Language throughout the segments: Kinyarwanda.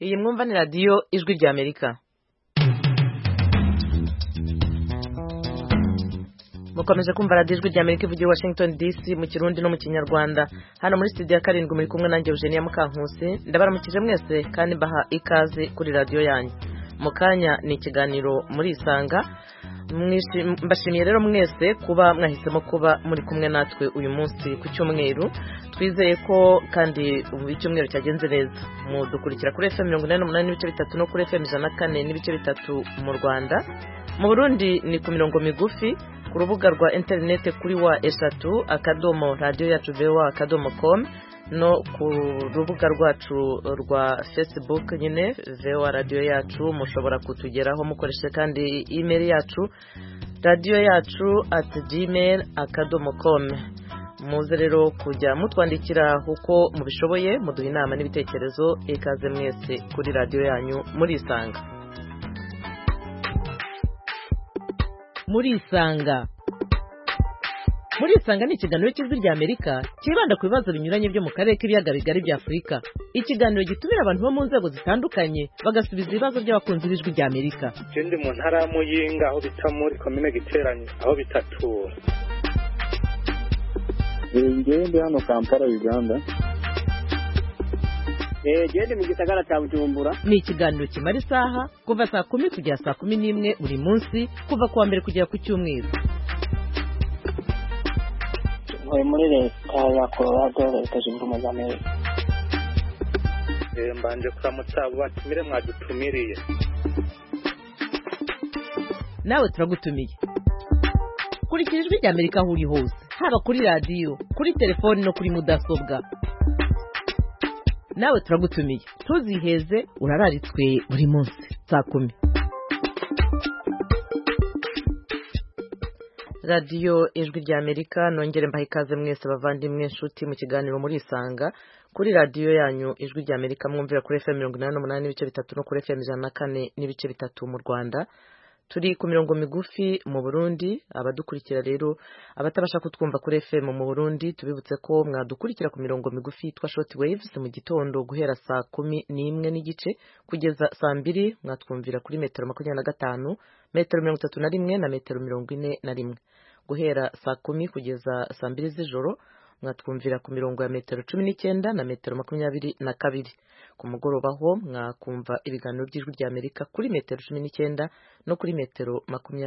Iyi mwumva ni radiyo ijwi rya Amerika. Mukomeje kumva radiyo ijwi rya Amerika ivugira Washington DC mu Kirundi no mu Kinyarwanda. Hano muri studio ya 7 muri kumwe nanjye Eugenia Mukankusi. Ndabaramukije mwese kandi baha ikaze kuri radiyo yanyu. Mukanya ni ikiganiro muri Isanga. Mbashimiye rero mwese kuba mwahisemo kuba muri kumwe natwe uyu munsi ku cyumweru. Twizeye ko kandi icyumweru cyagenze neza. Mudukurikira kuri FM 88.3 no kuri FM 104.3 mu Rwanda. Mu Burundi ni ku mirongo migufi ku rubuga rwa internet kuri wa eshatu akadomo radio yacu voa.com no ku rubuga rwacu rwa Facebook nyine VOA radio yacu. Mushobora kutugeraho mukoreshe kandi email yacu radio yacu@gmail.com. Muze rero kujya mutwandikira uko mubishoboye, muduha inama n'ibitekerezo. Ikaze mwese kuri radio yanyu muri Isanga. Muri Isanga ni ikiganiro cy'ijwi rya Amerika kibanda ku bibazo binyuranye byo mu karere k'ibiyaga bigari bya Afurika. Ikiganiro gitumira abantu bo mu nzego zitandukanye bagasubiza ibibazo by'abakunzi b'ijwi rya Amerika. Ikindi mu ntara ya Muyinga aho bita muri komine Giteranyi aho bitatura. Ngende hano Kampala Uganda. Gende mu gisagara cya Bujumbura. Ni ikiganiro kimara isaha kuva saa 10 kugera saa 11 buri munsi kuva kuwa mbere kugera ku cyumweru. Muri leta ya Colorado leta zunze ubumwe za Amerika. Mbanje kuramutsa abo batumire mwadutumiriye. Nawe turagutumiye. Kurikira ijwi rya Amerika aho uri hose, haba kuri radio, kuri telefone no kuri mudasobwa. Nawe turagutumiye. Tuziheze urararitswe buri munsi saa 10. Radio ijwi rya Amerika, nongere mbaha ikaze mwese bavandimwe inshuti mu kiganiro muri Isanga kuri radio yanyu ijwi rya Amerika. Mwumvira kuri FM 88.3 no kuri FM 104.3 mu Rwanda. Turi ku mirongo migufi mu Burundi. Abadukurikira rero abatabasha kutwumva kuri FM mu Burundi, tubibutse ko mwadukurikira ku mirongo migufi twa short waves mu gitondo guhera saa 11 n'igice kugeza saa 2. Mwatwumvira kuri metero 25, metero 31 na metero 41. Guhera saa 10 kugeza saa 2 z'ijoro mwatwumvira ku mirongo ya metero 19 na metero 22. Ku mugoroba ho mwakumva ibiganiro by'ijwi rya Amerika kuri metero 19 no kuri metero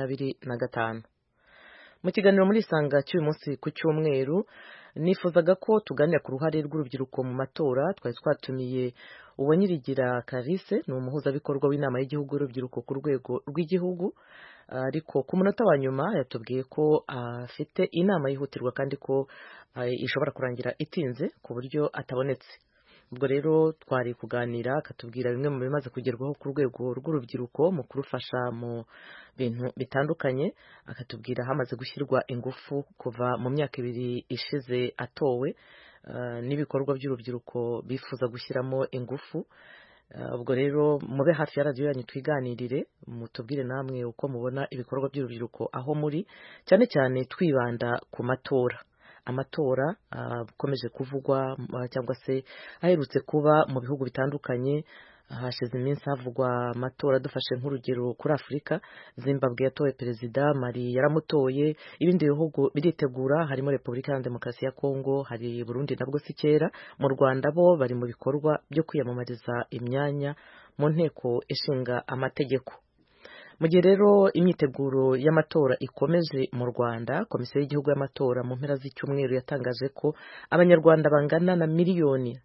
25. Mu kiganiro muri Isanga cy'uyu munsi ku cyumweru nifuzaga ko tuganira ku ruhare rw'urubyiruko mu matora. Twatumiye Uwanyirigira Clarisse, ni umuhuzabikorwa w'inama y'igihugu y'urubyiruko ku rwego rw'igihugu, ariko ku munota wa nyuma yatubwiye ko afite inama yihutirwa kandi ko ishobora kurangira itinze ku buryo atabonetse. Ubwo rero twari kuganira akatubwira bimwe mu bimaze kugerwaho ku rwego rw'urubyiruko mu kurufasha mu bintu bitandukanye. Akatubwira hamaze gushyirwa ingufu kuva mu myaka 2 ishize atowe, n'ibikorwa by'urubyiruko bifuza gushyiramo ingufu. Ubwo rero mube hafi ya radio yanyu twiganirire, mutubwire namwe uko mubona ibikorwa by'urubyiruko aho muri, cyane cyane twibanda ku matora. Amatora akomeje kuvugwa cyangwa se aherutse kuba mu bihugu bitandukanye. Hashize iminsi havugwa amatora, dufashe nk'urugero kuri Afurika. Zimbabwe yatoye perezida, Mali yaramutoye, ibindi bihugu biritegura, harimo Repubulika ya Demokarasi ya Kongo, hari Burundi nabwo si kera. Mu Rwanda bo bari mu bikorwa byo kwiyamamariza imyanya mu nteko ishinga amategeko. Mu gihe rero imyiteguro y'amatora ikomeje mu Rwanda, Komisiyo y'Igihugu y'Amatora mu mpera z'icyumweru yatangaje ko Abanyarwanda bangana na miliyoni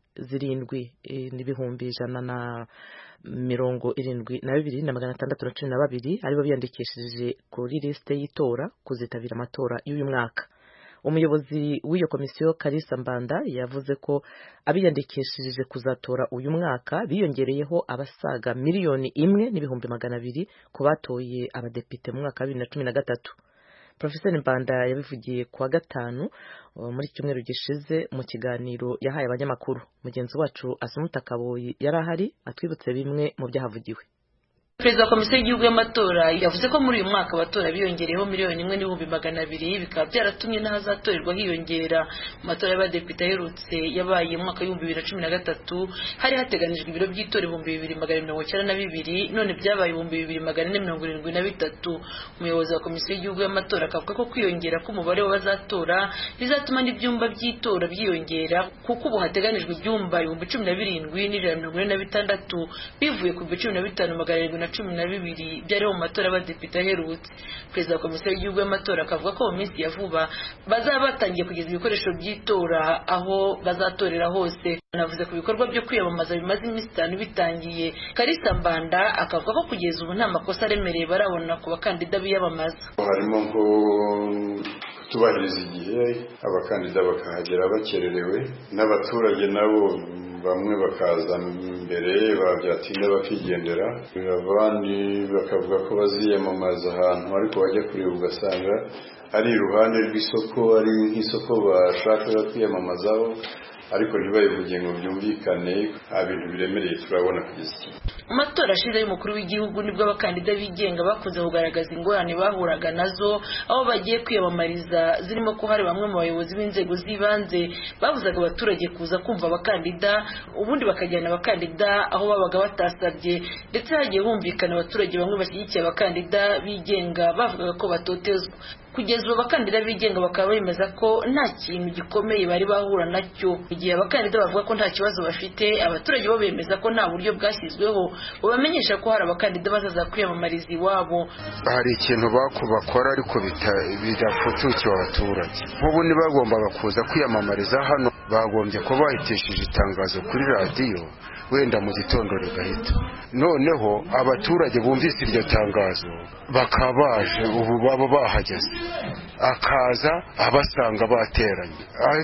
7,172,612 aribo biyandikishije kuri liste y'itora kuzitabira amatora y'uyu mwaka. Umuyobozi w'iyo komisiyo Kalisa Mbanda yavuze ko abiyandikishije kuzatora uyu mwaka biyongereyeho abasaga miliyoni 1,200,000 ku batoye abadepite mu mwaka wa 2013. Professor Mbanda yabivugiye kuwa gatanu muri cyumweru gishize mu kiganiro yahaye abanyamakuru. Mugenzi wacu Asumuta Kaboyi yarahari atwibutse bimwe mu byahavugiwe. Perezida wa Komisiyo y'Igihugu y'Amatora yavuze ko muri uyu mwaka abatora biyongereyeho 1,200,000 bikaba byaratumye n'ahazatorerwa hiyongera. Mu matora y'abadepite aherutse yabaye mu mwaka w'2013 hari hateganijwe ibiro by'itora 2,292 none byabaye 2,473. Umuyobozi wa Komisiyo y'Igihugu y'Amatora akavuga ko kwiyongera k'umubare w'abazatora bizatuma n'ibyumba by'itora byiyongera kuko ubu hateganijwe ibyumba 17,146 bivuye ku 15,712 byari mu matora y'abadepite aherutse. Perezida wa Komisiyo y'Igihugu y'Amatora akavuga ko mu minsi ya vuba bazaba batangiye kugeza ibikoresho by'itora aho bazatorera hose. Anavuze ku bikorwa byo kwiyamamaza bimaze iminsi 5 bitangiye. Kalisa Mbanda akavuga ko kugeza ubu nta makosa aremereye barabona ku bakandida biyamamaza. Harimo nko kutubahiriza igihe, abakandida bakahagera bakererewe, n'abaturage nabo bamwe bakaza mbere babyatinda bakigendera, abandi bakavuga ko baziyamamaza ahantu ariko bajya kureba ugasanga ari iruhande rw'isoko, ari nk'isoko bashaka kwiyamamazaho ariko ntibayivuge ngo byumvikane. Ibintu biremereye turabona kugeza iki. Mu matora ashize y'umukuru w'igihugu nibwo abakandida bigenga bakunze kugaragaza ingorane bahuraga nazo aho bagiye kwiyamamariza, zirimo ko hari bamwe mu bayobozi b'inzego z'ibanze babuzaga abaturage kuza kumva abakandida, ubundi bakajyana abakandida aho babaga batasabye, ndetse hagiye humvikana abaturage bamwe bashyigikiye abakandida bigenga bavugaga ko batotezwa. Kugeza ubu abakandida bigenga bakaba bemeza ko nta kintu gikomeye bari bahura nacyo. Igihe abakandida bavuga ko nta kibazo bafite, abaturage bo bemeza ko nta buryo bwashyizweho bubamenyesha ko hari abakandida bazaza kwiyamamariza iwabo. Hari ikintu bakora ariko bidafutukiye abaturage. Nk'ubu ntibagombaga kuza kwiyamamariza hano, bagombye ko bahitishije itangazo kuri radiyo wenda mu gitondo rigahita. Noneho abaturage bumvise iryo tangazo bakabaje, ubu baba bahageze, akaza abasanga bateranye.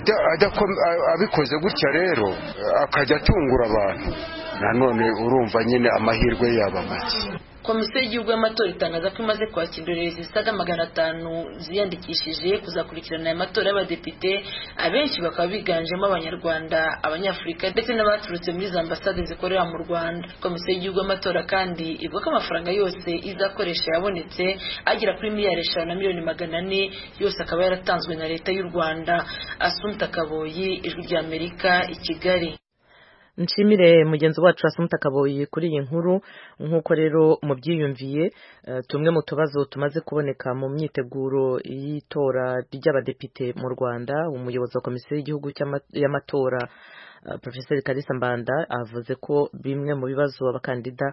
Abikoze gutya rero akajya atungura abantu, nanone urumva nyine amahirwe yaba make. Komisiyo y'Igihugu y'Amatora itangaza ko imaze kwakira indorerezi zisaga 500 ziyandikishije kuzakurikirana aya matora y'abadepite, abenshi bakaba biganjemo Abanyarwanda, Abanyafurika ndetse n'abaturutse muri za ambasade zikorera mu Rwanda. Komisiyo y'Igihugu y'Amatora kandi ivuga ko amafaranga yose izakoresha yabonetse agera kuri $5,400,000 yose akaba yaratanzwe na leta y'u Rwanda. Assumpta Kaboyi, Ijwi ry'Amerika, i Kigali. Nshimire mugenzi wacu Assumpta Kaboyi kuri iyi nkuru. Nkuko rero mubyiyumviye, tumwe mu tubazo tumaze kuboneka mu myiteguro y'itora ry'abadepite mu Rwanda, umuyobozi wa Komisiyo y'Igihugu y'Amatora Professor Kalisa Mbanda avuze ko bimwe mu bibazo abakandida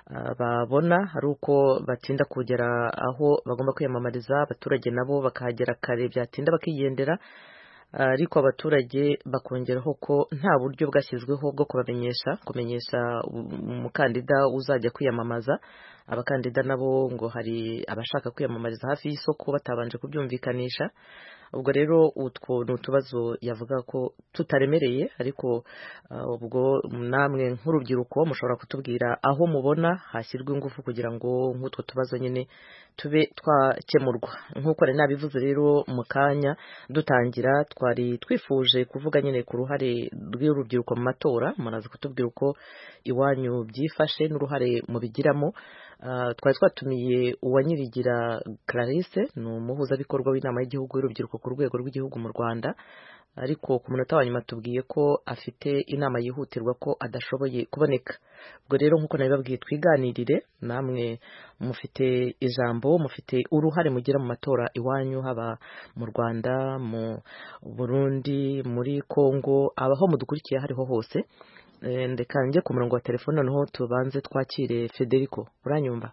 babona ari uko batinda kugera aho bagomba kwiyamamariza, abaturage nabo bakahagera kare byatinda bakigendera, ariko abaturage bakongeraho ko nta buryo bwashyizweho bwo kumenyesha umukandida uzajya kwiyamamaza. Abakandida nabo ngo hari abashaka kwiyamamariza hafi y'isoko batabanje kubyumvikanisha. Ubwo rero utwo n'utubazo yavuga ko tutaremereye, ariko ubwo namwe nk'urubyiruko mushobora kutubwira aho mubona hashyirwa ingufu kugira ngo nk'utwo tubazo nyine tube twakemurwa. Nk'uko rero nabivuze rero mu kanya dutangira, twari twifuje kuvuga nyine ku ruhare rw'urubyiruko mu matora. Muraza kutubwira uko iwanyu byifashe n'uruhare mubigiramo. Twari twatumiye Uwanyirigira Clarisse, ni umuhuzabikorwa w'inama y'igihugu y'urubyiruko ku rwego rw'igihugu mu Rwanda, ariko ku munota wa nyuma tubwiye ko afite inama yihutirwa ko adashoboye kuboneka. Ubwo rero nk'uko nabibabwiye, twiganirire namwe, mufite ijambo, mufite uruhare mugira mu matora iwanyu, haba mu Rwanda, mu Burundi, muri Kongo, abaho mudukurikiye hariho hose. Ndeka njye ku murongo wa telefone noneho tubanze twakire Federico. Uranyumva?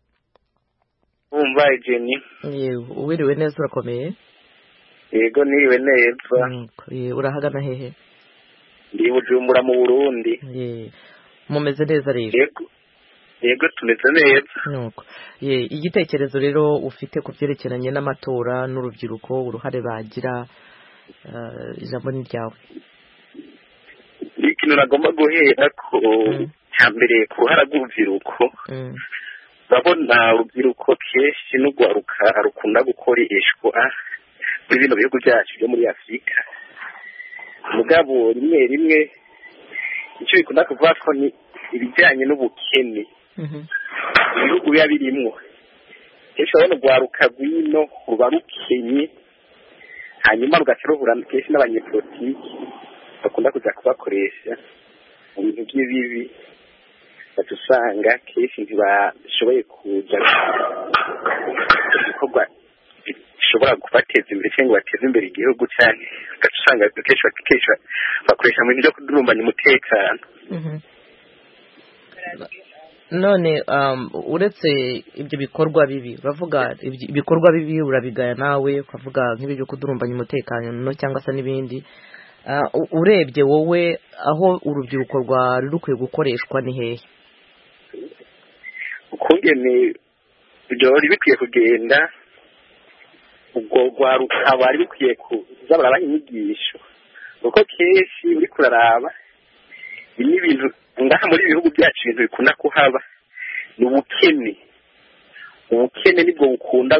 Umva Jenny. Uwiriwe neza, urakomeye? Yego niriwe neza. Urahagana hehe? Ndi Bujumbura mu Burundi. Mumeze neza rero? Yego tumeze neza. Nuko igitekerezo rero ufite ku byerekeranye n'amatora n'urubyiruko, uruhare bagira, ijambo ni ryawe. Ikintu nagomba guhera ko cyambere kuhara rw'urubyiruko. Babona urubyiruko kenshi n'ugwaruka arukunda gukoreshwa muri bino bihugu byacu byo muri Afrika. Mugabo rimwe icyo bikunda kuvuga ko ni ibijyanye n'ubukene. ibihugu biba birimwo kenshi urabona urwaruka rw'ino ruba rukenye hanyuma rugaca ruhura kenshi n'abanyepolitiki bakunda kuza kubakoresha mu bintu by'ibibi baca usanga kenshi ntibashoboye kuza ibikorwa bishobora kubateza imbere cyangwa bateza imbere igihugu cyane ugaca usanga kenshi bakoresha mu bintu byo kudurumbanya umutekano. none uretse ibyo bikorwa bibi uravuga ibikorwa bibi urabigaya nawe ukavuga nk'ibi byo kudurumbanya umutekano cyangwa se n'ibindi urebye wowe aho urubyiruko rwari rukwiye gukoreshwa ni hehe? ukungene byari bikwiye kugenda ubwo rwaruka bari bikwiye kuza barabaha inyigisho kuko kenshi uri kuraraba ibi bintu ngaha muri ibihugu byacu ibintu bikunda kuhaba ni ubukene nibwo bukunda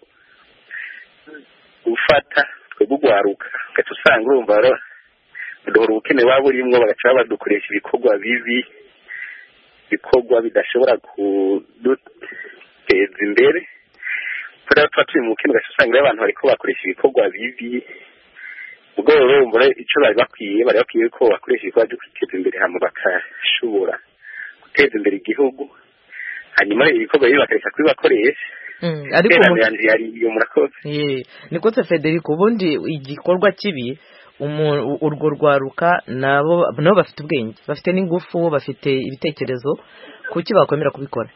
gufata twebwe urwaruka ugaca usanga urumva baduhora ubukene waba burimwo bagaca badukoresha ibikorwa bibi ibikorwa bidashobora kuduteza imbere kubera tuba turi mu bukene ugaca usanga abantu bariko bakoresha ibikorwa bibi ubwo urumva icyo bari bakwiye ko bakoresha ibikorwa byo kwiteza imbere hama bakashobora guteza imbere igihugu hanyuma ibikorwa bibi bakareka kubibakoresha. ariko niko Federico ubundi igikorwa kibi urwo rwaruka nabo bafite ubwenge bafite n'ingufu bafite ibitekerezo kuki bakomera kubikora?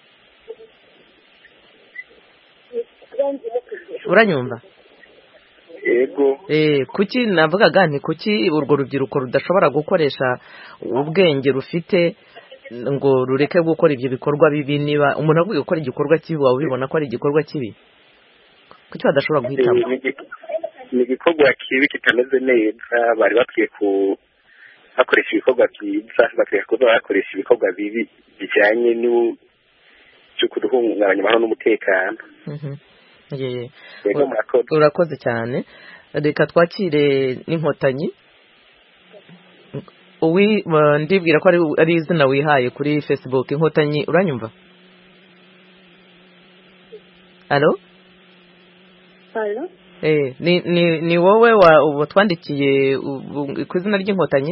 uranyumva? yego kuki navugaga nti kuki urwo rubyiruko rudashobora gukoresha ubwenge rufite ngo rureke gukora ibyo bikorwa bibi? Niba umuntu avuye gukora igikorwa kibi waba ubibona ko ari igikorwa kibi kuki badashobora guhitamo? ni igikorwa kibi kitameze neza bari bakwiye bakoresha ibikorwa byiza bakwiye kuba bakoresha ibikorwa bibi bijyanye n'icyo kuduhungabanya amahoro n'umutekano. urakoze cyane. reka twakire n'inkotanyi. ndibwira ko ari izina wihaye kuri Facebook. Inkotanyi uranyumva? Allo? ni wowe watwandikiye ku izina ry'inkotanyi?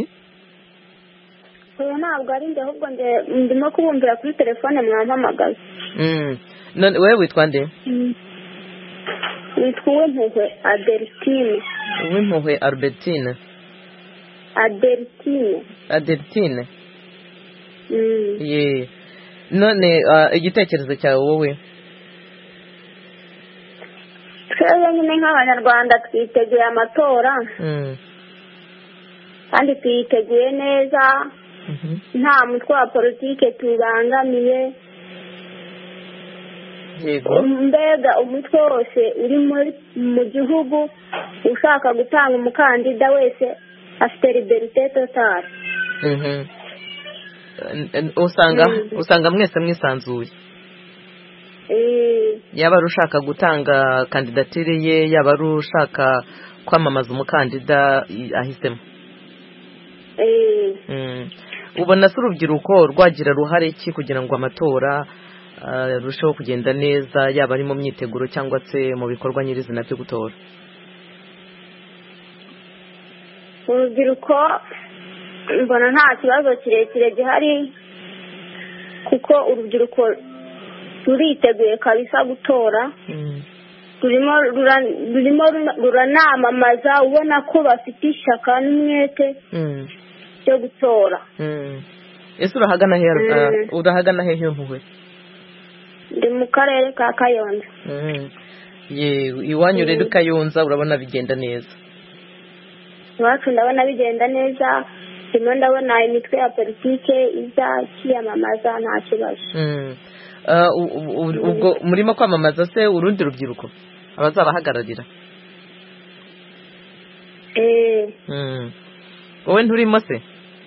ntabwo ari njye ahubwo ndimo kubumvira kuri telefone mwampamagaza. none wewe witwa nde? witwa Uwimpuhwe Adeltine. Uwimpuhwe Albertine? Adeltine. none igitekerezo cyawe wowe? twebwe nyine nk'abanyarwanda twiteguye amatora kandi twiteguye neza nta mutwe wa politike tubangamiye. mbega umutwe wose uri mu gihugu ushaka gutanga umukandida wese afite liberite totale. usanga mwese mwisanzuye? yaba ari ushaka gutanga kandidatire ye yaba ari ushaka kwamamaza umukandida ahisemo. ubona se urubyiruko rwagira ruhare ki kugira ngo amatora rusheho kugenda neza yaba ari mu myiteguro cyangwa se mu bikorwa nyirizina byo gutora? urubyiruko mbona nta kibazo kirekire gihari kuko urubyiruko ruriteguye kabisa gutora. rurimo ruranamamaza ubona ko bafite ishyaka n'umwete byo gutora. ese urahagana hehe Mpuhwe? ndi mu karere ka Kayonza. iwanyu rero Kayonza urabona bigenda neza? iwacu ndabona bigenda neza, rimwe ndabona imitwe ya politike iza kwiyamamaza nta kibazo. ubwo murimo kwamamaza se urundi rubyiruko abazabahagararira? wowe nturimo se?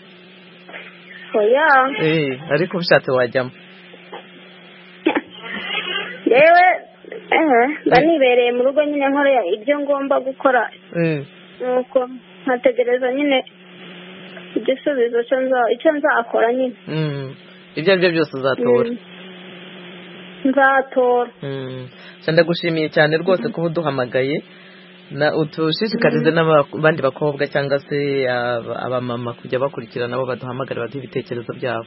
oya. ariko ubishatse wajyamo. yewe mba nibereye mu rugo nyine nkora ibyo ngomba gukora nuko nkategereza nyine igisubizo icyo nzakora nyine. ibyo ari byo byose uzatora? nzatora. ndagushimiye cyane rwose kuba uduhamagaye utushishikarize n'abandi bakobwa cyangwa se abamama kujya bakurikirana nabo baduhamagara baduha ibitekerezo byabo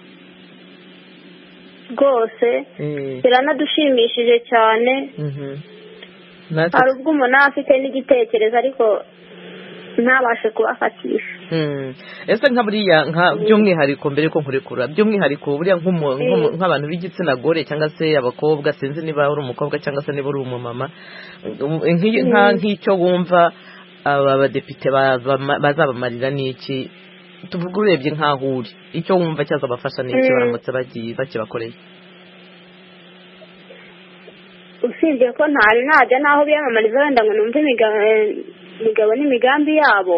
rwose biranadushimishije cyane. hari ubwo umuntu afite n'igitekerezo ariko ntabashe kubafatisha. ese nka buriya by'umwihariko mbere yuko nkurekura by'umwihariko buriya nk'abantu b'igitsina gore cyangwa se abakobwa sinzi niba uri umukobwa cyangwa se niba uri umumama nk'icyo wumva aba badepite bazabamarira n'iki tuvuga urebye nk'aho uri icyo wumva cyazabafasha n'iki baramutse bakibakoreye. usibye ko ntari najya n'aho biyamamariza wenda ngo numve imigabo n'imigambi yabo,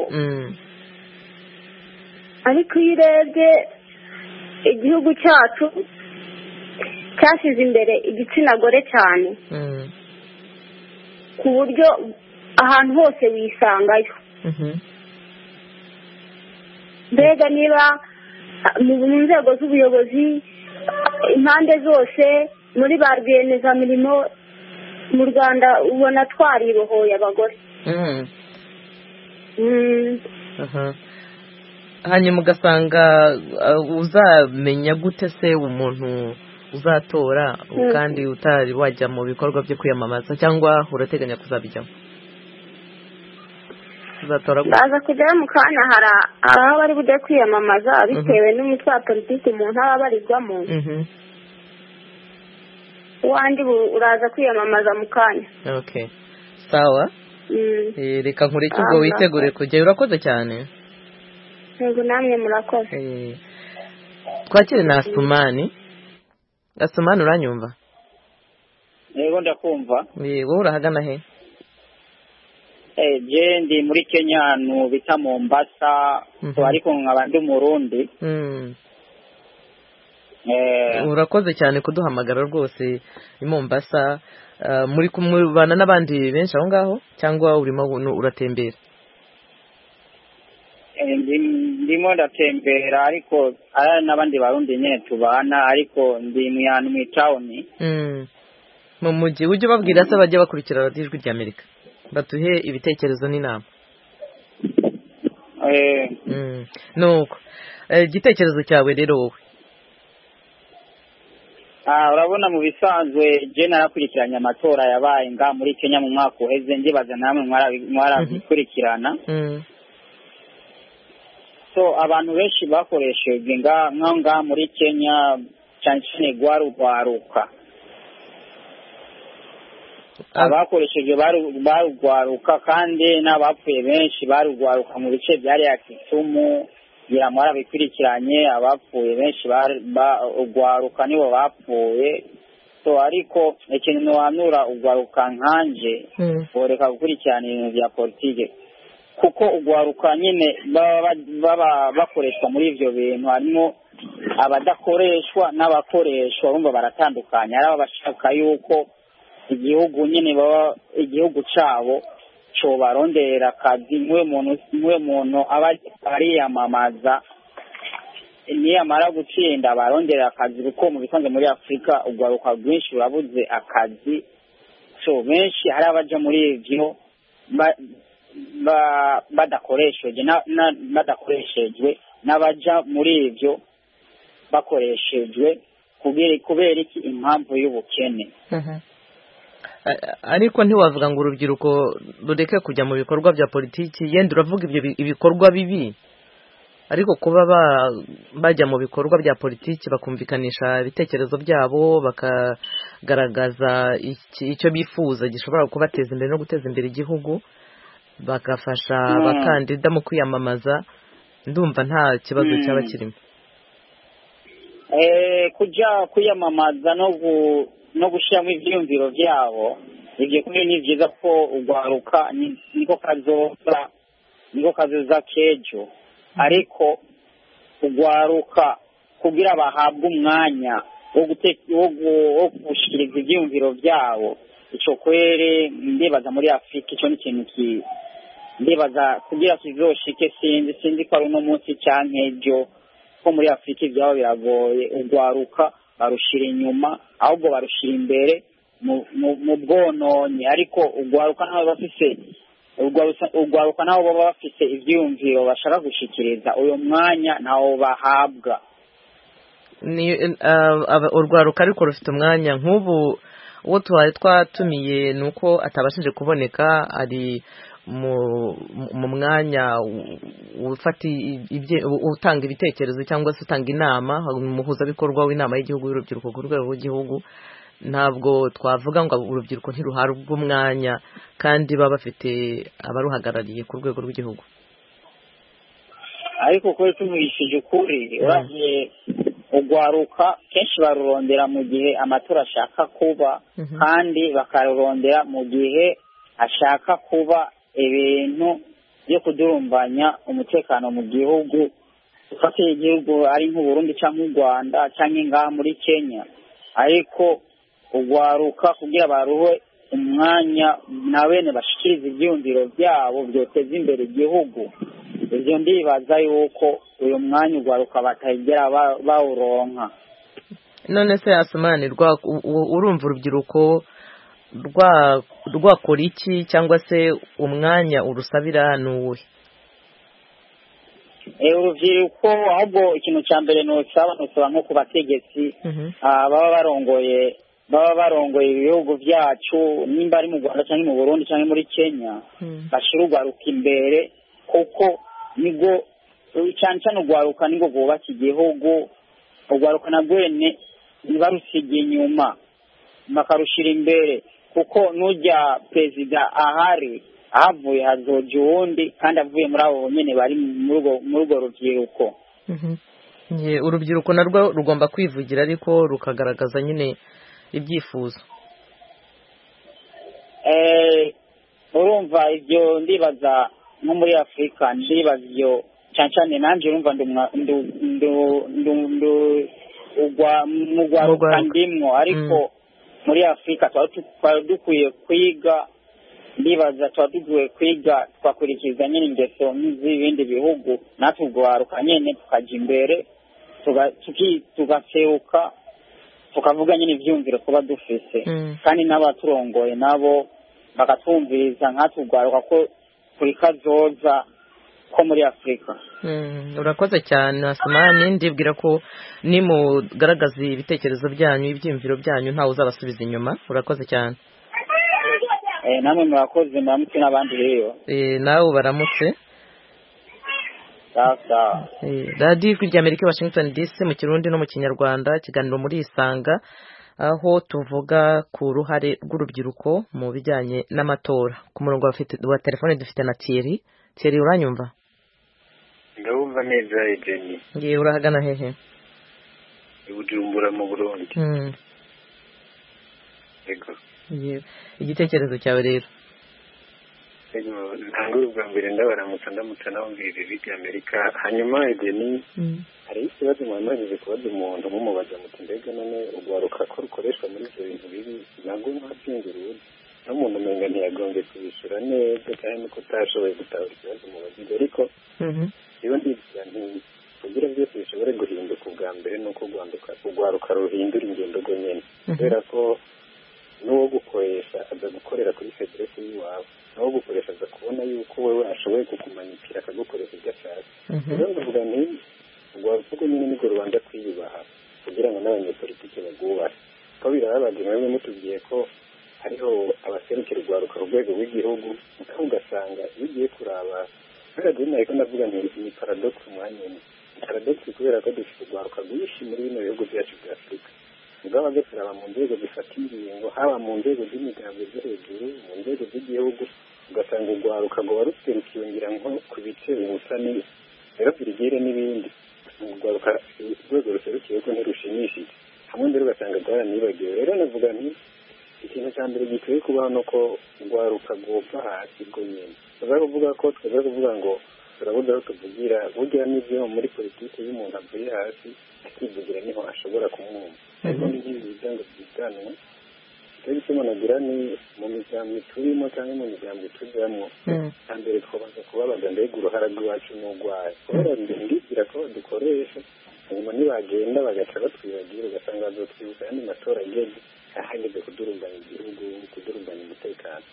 ariko iyo urebye igihugu cyacu cyashyize imbere igitsina gore cyane ku buryo ahantu hose wisangayo. mbega niba mu nzego z'ubuyobozi impande zose muri ba rwiyemezamirimo mu Rwanda ubona twaribohoye abagore. hanyuma ugasanga uzamenya gute se umuntu uzatora kandi utari wajya mu bikorwa byo kwiyamamaza cyangwa urateganya kuzabijyamo? uzatora baza kujyayo mu kanya hari aho bari bujye kwiyamamaza bitewe n'umutwe wa politiki umuntu aba abarizwamo. uwandi uraza kwiyamamaza mu kanya. okay sawa. reka nkureke ubwo witegure kujyayo. urakoze cyane. yego namwe murakoze. twakire na Asumani. Asumani uranyumva? yego ndakumva. wowe urahagana he? je ndi muri Kenya no bita Mombasa ariko nkaba ndi Murundi. urakoze cyane kuduhamagara rwose i Mombasa. muri kumubana n'abandi benshi aho ngaho cyangwa urimo uratembera? ndimo ndatembera ariko n'abandi barundi nyine tubana ariko ndi mu town. mu mujyi ujye babwira se bajye bakurikira Radio Ijwi ry'Amerika batuhe ibitekerezo n'inama. nuko igitekerezo cyawe rero wowe? urabona mu bisanzwe je narakurikiranye amatora yabaye nga muri Kenya mu mwaka uheze ndibaza namwe mwarabikurikirana. so abantu benshi bakoresheje nga muri Kenya cyane gwarugwaruka abakoresheje barugwaruka kandi n'abapfuye benshi barugwaruka mu bice byari ya Kisumu biramara bikurikiranye abapfuye benshi ugwaruka nibo bapfuye. so ariko ikintu nohanura ugwaruka nkanje boreka gukurikirana ibintu bya politike kuko ugwaruka nyine baba bakoreshwa muri ivyo bintu harimo abadakoreshwa n'abakoreshwa urumva baratandukanye. ari abashaka yuko igihugu nyine baba igihugu cyabo cyo barondera akazi mwe muntu aba ariyamamaza niyamara gutsinda barondera akazi kuko mu bisanzwe muri Afurika ugwaruka rwinshi urabuze akazi. so benshi hari abaja muri ivyo badakoreshejwe n'abaja muri ivyo bakoreshejwe kubera iki impamvu y'ubukene. ariko ntiwavuga ngo urubyiruko rureke kujya mu bikorwa bya politiki yenda uravuga ibyo ibikorwa bibi ariko kuba bajya mu bikorwa bya politiki bakumvikanisha ibitekerezo byabo bakagaragaza icyo bifuza gishobora kubateza imbere no guteza imbere igihugu bagafasha abakandida mu kwiyamamaza ndumva nta kibazo cyaba kirimo. kujya kwiyamamaza no gushyiramo ibyiyumviro byabo ibyo kuri ni byiza ko ugwaruka niko kazoza kejo ariko ugwaruka kugira bahabwe umwanya wo gushikiriza ibyiyumviro byabo icyo kwere ndibaza muri Afurika icyo ni ikintu ndibaza kugira kizoshike sinzi ko ari uno munsi cyangwa ejo ko muri Afurika ibyabo biragoye ugwaruka barushira inyuma ahubwo barushira imbere mu bwononyi ariko ugwaruka nabo bafise ugwaruka nabo baba bafise ivyiyumviro bashaka gushikiriza uyo mwanya ntawo bahabwa. Urwaruka ariko rufite umwanya nk'ubu uwo twatumiye nuko atabashije kuboneka ari mu mwanya utanga ibitekerezo cyangwa se utanga inama umuhuzabikorwa w'inama y'igihugu y'urubyiruko ku rwego rw'igihugu. Ntabwo twavuga ngo urubyiruko ntiruhabwa umwanya kandi baba bafite abaruhagarariye ku rwego rw'igihugu. Ariko ko tumwishije ukuri uragiye ugwaruka kenshi barurondera mu gihe amatora ashaka kuba kandi bakarurondera mu gihe ashaka kuba ibintu byo kudurumbanya umutekano mu gihugu ufatiye igihugu ari nk'Uburundi cyangwa u Rwanda cyangwa ngaha muri Kenya. Ariko ugwaruka kugira baruhe umwanya na bene bashikiriza ibyumviro byabo byoteza imbere igihugu, ibyo ndibaza yuko uyu mwanya ugwaruka batagera bawuronka. None se Asumanirwa urumva urubyiruko rwakora iki cyangwa se umwanya urusabira n'uwe? Urubyiruko ahubwo ikintu cya mbere nusaba nko ku bategetsi baba barongoye ibihugu byacu nimba ari mu Rwanda cyangwa mu Burundi cyangwa muri Kenya bashira ugwaruka imbere kuko nigo cyane cyane ugwaruka nigo bwubaka igihugu. Ugwaruka na gwene ntibarusiga inyuma bakarushira imbere kuko nujya perezida ahari ahavuye hazoja uwundi kandi avuye muri abo nyene bari muri urwo rubyiruko. Urubyiruko narwo rugomba kwivugira ariko rukagaragaza nyine ibyifuzo. Urumva ibyo ndibaza nko muri Afurika ndibaza ibyo cyane nanjye urumva mugwaruka ndimwo ariko muri Afurika twari dukwiye kwiga ndibaza twari dukwiye kwiga twakurikiza nyine ingeso z'ibindi bihugu natwe ugwaruka nyine tukajya imbere tugaseruka tukavuga nyine ibyumviro kuba dufise kandi n'abaturongoye nabo bakatwumviriza nkatwe ugwaruka ko kuri kazoza ko muri Afurika. Urakoze cyane Asumani, ndibwira ko nimugaragaza ibitekerezo byanyu ibyumviro byanyu ntawe uzabasubiza inyuma. Urakoze cyane. Namwe murakoze ndamutse n'abandi rero. Nawe baramutse. Sawa. Radio Ijwi ry'Amerika Washington DC mu Kirundi no mu Kinyarwanda, ikiganiro muri Isanga aho tuvuga ku ruhare rw'urubyiruko mu bijyanye n'amatora. Ku murongo wa telefone dufite na Thierry. Thierry uranyumva? Ndabumva neza Jenny. Ngiye urahagana hehe? Bujumbura mu Burundi. Yego. Igitekerezo cyawe rero? Yego, ntangura ubwa mbere ndamutse nabumvira Ijwi ry'Amerika. Hanyuma Jenny, hari ikibazo mwamajije kubaza umuntu mumubaza muti mbega none ugwaruka ko rukoreshwa muri ibyo bintu bibi ntabwo mwabyumvira n'umuntu umenga ntiyagombye kubishyura neza cyane nuko utashoboye gutahura ikibazo mubajije ariko iyo ndibwira nti kugira byose bishobore guhinduka ubwa mbere ni uko ugwaruka ruhindura ingendo rwo nyine kubera ko n'uwo gukoresha aza gukorera kuri federasi y'iwawe n'uwo gukoresha aza kubona yuko wowe ashoboye kukumanikira akagukoresha ibyo ashaka rero ndavuga nti ugwaruka rwo nyine nibwo rubanza kwiyubaha kugira ngo n'abanyepolitike bagwubahe ko birababaje mwebwe mutubwiye ko hariho abaserukira urwaruka ku rwego rw'igihugu mukaba ugasanga iyo ugiye kuraba kubera dore ariko ndavuga ni paradox umwanya umwe paradox kubera ko dufite urwaruka rwinshi muri bino bihugu byacu bya Afurika mugabo agasaba mu nzego zifata ingingo haba mu nzego z'imigambi zo hejuru mu nzego z'igihugu ugasanga urwaruka ngo waruserukiye ngira nko ku bice bimusa rero birigire n'ibindi urwaruka urwego ruserukiye ko ntirushimishije hamwe mbere ugasanga rwaranibagiwe rero navuga nti ikintu cya mbere gikwiye kubaho ni uko urwaruka rwopfa hasi rwo nyine twebwe kuvuga ngo turabuze aho tuvugira burya n'ibyo muri politiki y'umuntu avuye hasi akivugira niho ashobora kumwumva ariko n'ibindi bivuga ngo byitanwe icyo gituma nagira ni mu miryango turimo cyangwa mu miryango tujyamo cya mbere twabanza kubabaza mbega uruhara rw'iwacu n'urwaye kubera ndibwira ko dukoresha hanyuma nibagenda bagaca batwibagira ugasanga bazotwibuka ayandi matora ageze ahageze kudurumbanya igihugu kudurumbanya umutekano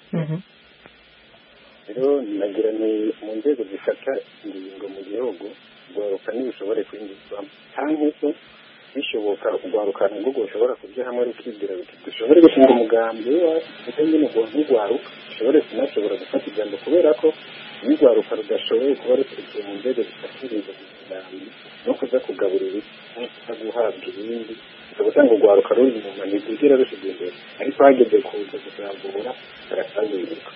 rero nagira ni mu nzego zifata ingingo mu gihugu urwaruka ntibishobore kwinjizwamo cyangwa se bishoboka urwaruka nubwo rushobora kujya hamwe rukibwira ruti dushobore gushinga umugambi ndetse nyine urwaruka rushobore kunashobora gufata ijambo kubera ko iyo urwaruka rudashoboye kuba rufitiye mu nzego zifatiriza umugambi no kuza kugaburira cyangwa guhabwa ibindi ukaba usanga urwaruka ruri inyuma ntirwigera rushyize imbere ariko hageze kuza kuzamura barasabirirwa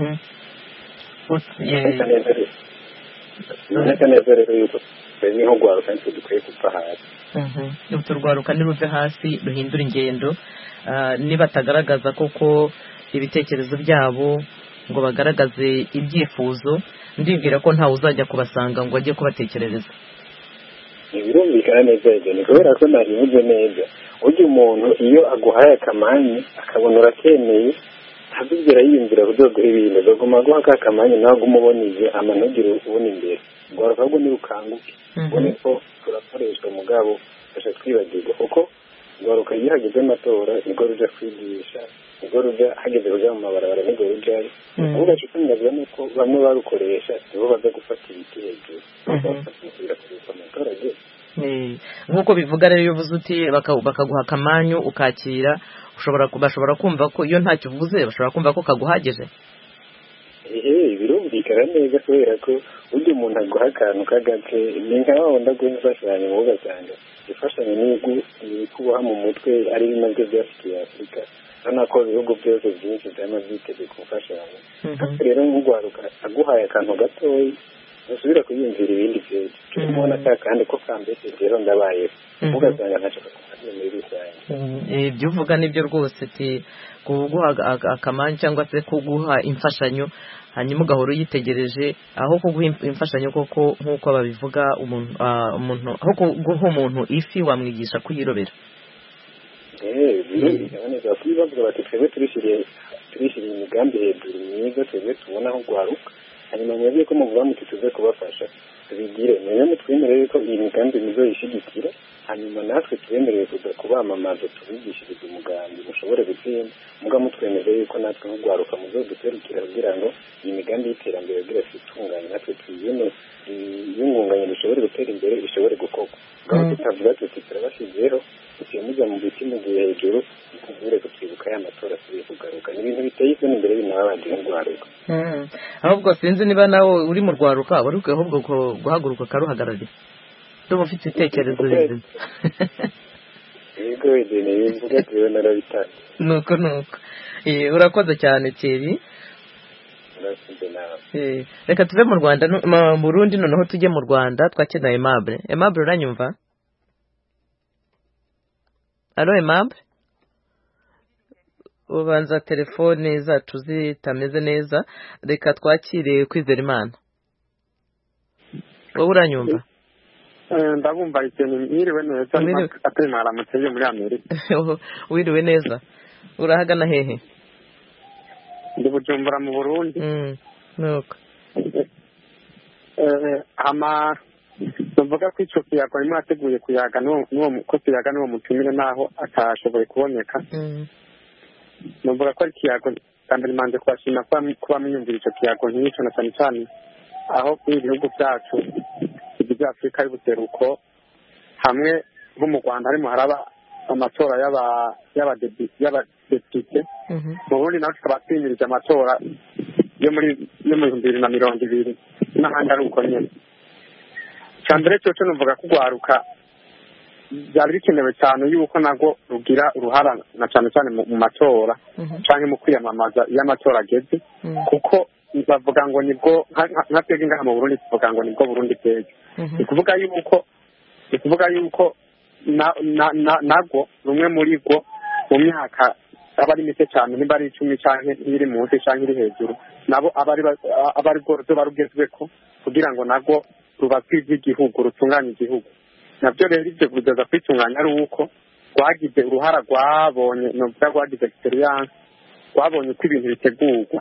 noneka neza rero yuko niho urwaruka nitwe dukwiye gupfa hasi urwaruka niruve hasi ruhindura ingendo nibatagaragaza koko ibitekerezo byabo ngo bagaragaze ibyifuzo ndibwira ko ntawe uzajya kubasanga ngo ajye kubatekerereza birumvikana neza ni kubera ko ntabivuze neza ujya umuntu iyo aguhaye akamanyu akabona urakemeye ntazigera yiyumvira kudoguha ibintu baguma guha ka kamanyu nawe agumubonije amanugire ubona imbere urwaruka rwo nirukanguke ubone ko turakoreshwa mugabo fasha twibagirwa kuko urwaruka iyo hageze amatora nibwo ruja kwigisha nibwo ruja hageze kuja mu mabarabara nibwo rujayo ahubwo kikunyaga nuko bamwe barukoresha nibo baza gufata ibiti hejuru bakamusubira kureka amatora ageze nk'uko bivuga rero iyo uvuze uti bakaguha akamanyu ukakira bashobora kumva ko iyo ntacyo uvuze bashobora kumva ko kaguhagije birumvikana neza kubera ko ujya umuntu aguha akantu k'agace ni nka wawundi aguha imfashanyo mu ugasanga imfashanyo ni kuboha mu mutwe ari bimwe byafitiye afurika urabona ko ibihugu byose byinshi byaba byiteguye kumfashanyo rero nk'urwaruka aguhaye akantu gatoya ntusubira kuyumvira ibindi byose turabona ka kandi ko kambese rero ndabayeho ugasanga ntashaka kuhagera muri rusange ibyo uvuga nibyo rwose kuguha akamanyu cyangwa se kuguha imfashanyo hanyuma ugahora uyitegereje aho kuguha imfashanyo koko nk'uko babivuga umuntu aho kuguha umuntu ifi wamwigisha kuyirobera birumvikana neza bavuga bati twebwe turishyiriye imigambi hejuru myiza twebwe tubona aho urwaruka hanyuma mwebwe ko muvuga muti tuze kubafasha tubigire mwenye mutwemerere ko iyi migambi muzoyishyigikira hanyuma natwe tubemereye kuza kubamamaza tubigishirize umugambi mushobore gutsinda muga mutwemereye yuko natwe nk'urwaruka muzoduserukira kugira ngo iyi migambi y'iterambere kugira twitunganye natwe tuyiyungunganye dushobore gutera imbere bishobore gukorwa ngaho tutavuga tuti turabashyizeho tugiye mujya mu biti mugiye hejuru mukubwire ko twibuka ya matora tugiye kugaruka ni ibintu biteye isoni imbere y'inabandi nk'urwaruka ahubwo sinzi niba nawe uri mu rwaruka wari ukwiye ahubwo guhaguruka ukaruhagararira tuba ufite ibitekerezo bizima yego wegene bivuga tuwe narabitanga nuko urakoze cyane Thierry reka tuve mu Rwanda mu Burundi noneho tujye mu Rwanda twakina Aimable uranyumva alo Aimable ubanza telefone zacu zitameze neza reka twakire Kwizera Imana wowe uranyumva ndabumva ikintu mwiriwe neza atari mwaramutse muri Amerika wiriwe neza urahagana hehe ndi Bujumbura mu Burundi nuko tuvuga ko icyo kiyago arimo ateguye kuyaga ko kiyaga n'uwo mutumire naho atashoboye kuboneka nuvuga ko ari ikiyago kandi rimanze kubashima kuba mwiyumvira icyo kiyago nk'icyo na cyane cyane aho ibihugu byacu bya Afurika y'ubuseruko hamwe nko mu Rwanda harimo haraba amatora y'abadepite mu Burundi naho tukaba twimirije amatora yo mu 2020 n'ahandi ari uko nyine cya mbere cyo nuvuga ko urwaruka byari bikenewe cyane yuko nabwo rugira uruhara na cyane cyane mu matora cyangwa mu kwiyamamaza iyo amatora ageze kuko bavuga ngo nibwo nka twebwe ngaha mu Burundi tuvuga ngo nibwo Burundi bweze ni kuvuga yuko nabwo rumwe muri rwo mu myaka aba ari mike cyane niba ari 10 cyangwa iri munsi cyangwa iri hejuru nabo abari rwo ruba rugezweko kugira ngo nabwo rubakwize igihugu rutunganya igihugu nabyo rero ibyo kugeza kwitunganya ari uko rwagize uruhara rwabonye novuga rwagize experience rwabonye ko ibintu bitegurwa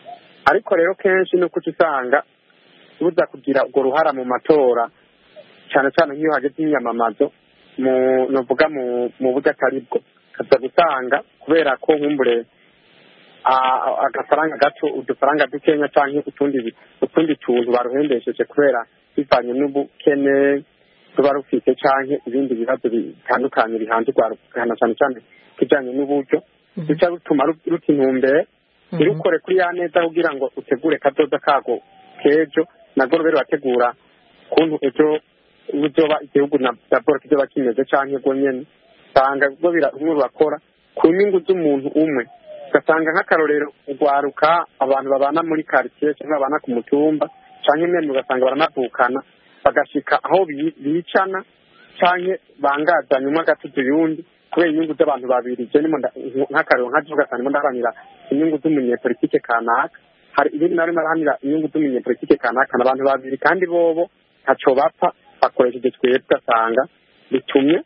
ariko rero kenshi nuko usanga uza kugira urwo ruhara mu matora cyane cyane nk'iyo hageze imyamamazo novuga mu buryo atari bwo kaza gusanga kubera ko nkumbure agafaranga gato udufaranga dukenya cyangwa utundi tuntu baruhendesheje kubera bivanye n'ubukene tuba rufite cyangwa ibindi bibazo bitandukanye bihanze rwarukana cyane cyane kijyanye n'uburyo bica rutuma ruta intumbere irukore kuri ya neza kugira ngo utegure kadoda kago kejo nabwo rero bategura kuntu ejo uzoba igihugu na daboro kizoba kimeze cyangwa ubwo nyene usanga ubwo biramwe bakora ku nyungu z'umuntu umwe ugasanga nk'akarorero ugwaruka abantu babana muri quartier cyangwa babana ku mutumba cyangwa imwe ugasanga baranavukana bagashika aho bicana cyangwa bangazanya umwe agatuza uyundi kubera inyungu z'abantu babiri je nimo nk'akarorero nkaje ugasanga ndaharanira inyungu z'umunyepolitike kanaka hari ibindi narimo arahanira inyungu z'umunyepolitike kanaka n'abantu babiri kandi bobo ntaco bapfa bakoresheje twebwe ugasanga bitumye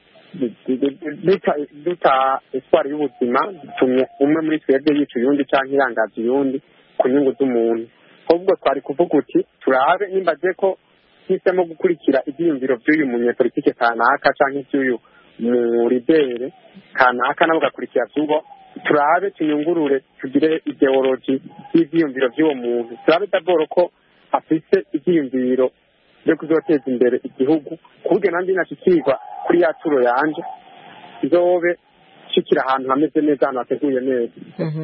duta espoir y'ubuzima bitumye umwe muri twebwe yica uyundi cyangwa irangaza uyundi ku nyungu z'umuntu ahubwo twari kuvuga uti turabe nimba je ko hisemo gukurikira ibyiyumviro by'uyu munyepolitike kanaka cyangwa iby'uyu muridere kanaka nabo gakurikira by'uwo turabe tunyungurure tugire ideology y'ibyiyumviro by'uwo muntu turabe daboro ko afise ibyiyumviro byo kuzoteza imbere igihugu kuburyo nanjye nashikirwa kuri ya turo yanje nzobe shikira ahantu hameze neza ahantu hateguye neza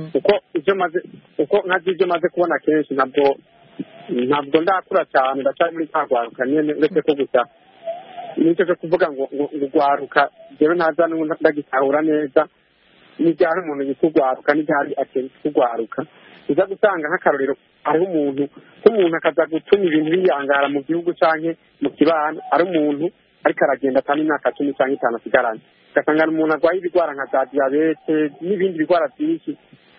uko nkazi ibyo maze kubona kenshi ntabwo ndakura cyane ndacyari muri kagwaruka nyene uretse ko gusa nicyo cyo kuvuga ngo ugwaruka jewe ntaza ndagisahura neza n'ibyari umuntu yikugwaruka n'ibyari akenshi kugwaruka uza gusanga nk'akarorero hariho umuntu akaza gutuma ibintu biyangara mu gihugu canke mu kibano ari umuntu ariko aragenda atanu imyaka 10 cyangwa 5 asigaranye ugasanga umuntu arwaye ibigwara nka za diabete n'ibindi bigwara byinshi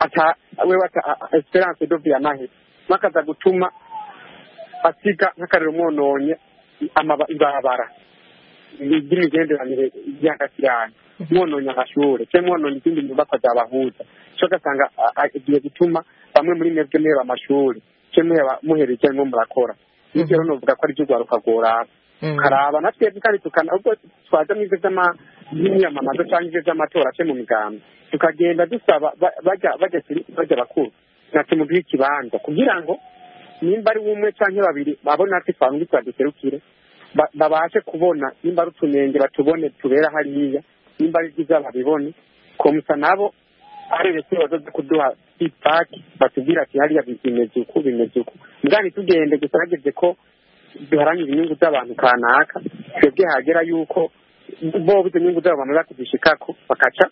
esperance de vie anahe makaza gutuma asiga nk'akarero mwononye ibarabara ry'imigenderanire y'agakirane mwononye amashure cyangwa mwononye izindi nyubakwa zabahuza cyo gasanga agiye gutuma bamwe muri mwebwe mweba amashuri cyangwa muhereje mwo murakora ibyo rero novuga ko ari byo gwaruka goraba karaba natwe kandi tukana ubwo twaza mwize z'amamamazo cyangwa ivyo z'amatora cyo mu migambi tukagenda dusaba bajya bakuru natwe mu bw'ikibanza kugira ngo nimba ari umwe cyangwa babiri babona ati twangi twaduserukire babashe kubona nimba ari utunenge batubone tubera hariya nimba ari byiza babibone komisa nabo ari rese bazoze kuduha feedback batubwira ati hariya bimeze uku mugani tugende gusageze ko duharanira inyungu z'abantu kanaka twebwe hagera yuko bo bizo inyungu z'abo bamaze kuzishikako bakaca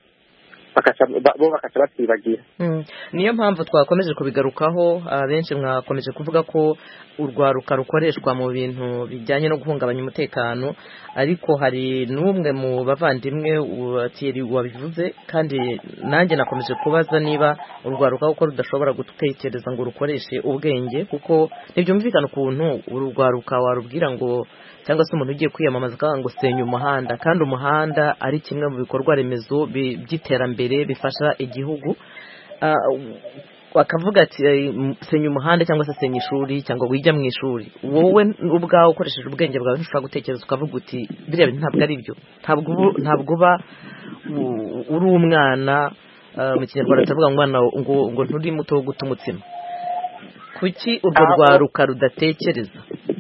basibagira niyo mpamvu twakomeje kubigarukaho benshi mwakomeje kuvuga ko urwaruka rukoreshwa mu bintu bijyanye no guhungabanya umutekano ariko hari n'umwe mu bavandimwe wabivuze kandi nanjye nakomeje kubaza niba urwaruka kuko rudashobora gutekereza ngo rukoreshe ubwenge kuko ntibyumvikana ukuntu urwaruka warubwira ngo cyangwa se umuntu ugiye kwiyamamaza akavuga ngo senya umuhanda kandi umuhanda ari kimwe mu bikorwa remezo by'iterambere bifasha igihugu bakavuga ati senya umuhanda cyangwa se senya ishuri cyangwa wijya mu ishuri wowe ubwawe ukoresheje ubwenge bwawe ntushobora gutekereza ukavuga uti biriya ntabwo ari byo ntabwo uba uri umwana mu kinyarwanda turavuga umwana ngo nturi muto wo guta umutsima kuki urwo rwaruka rudatekereza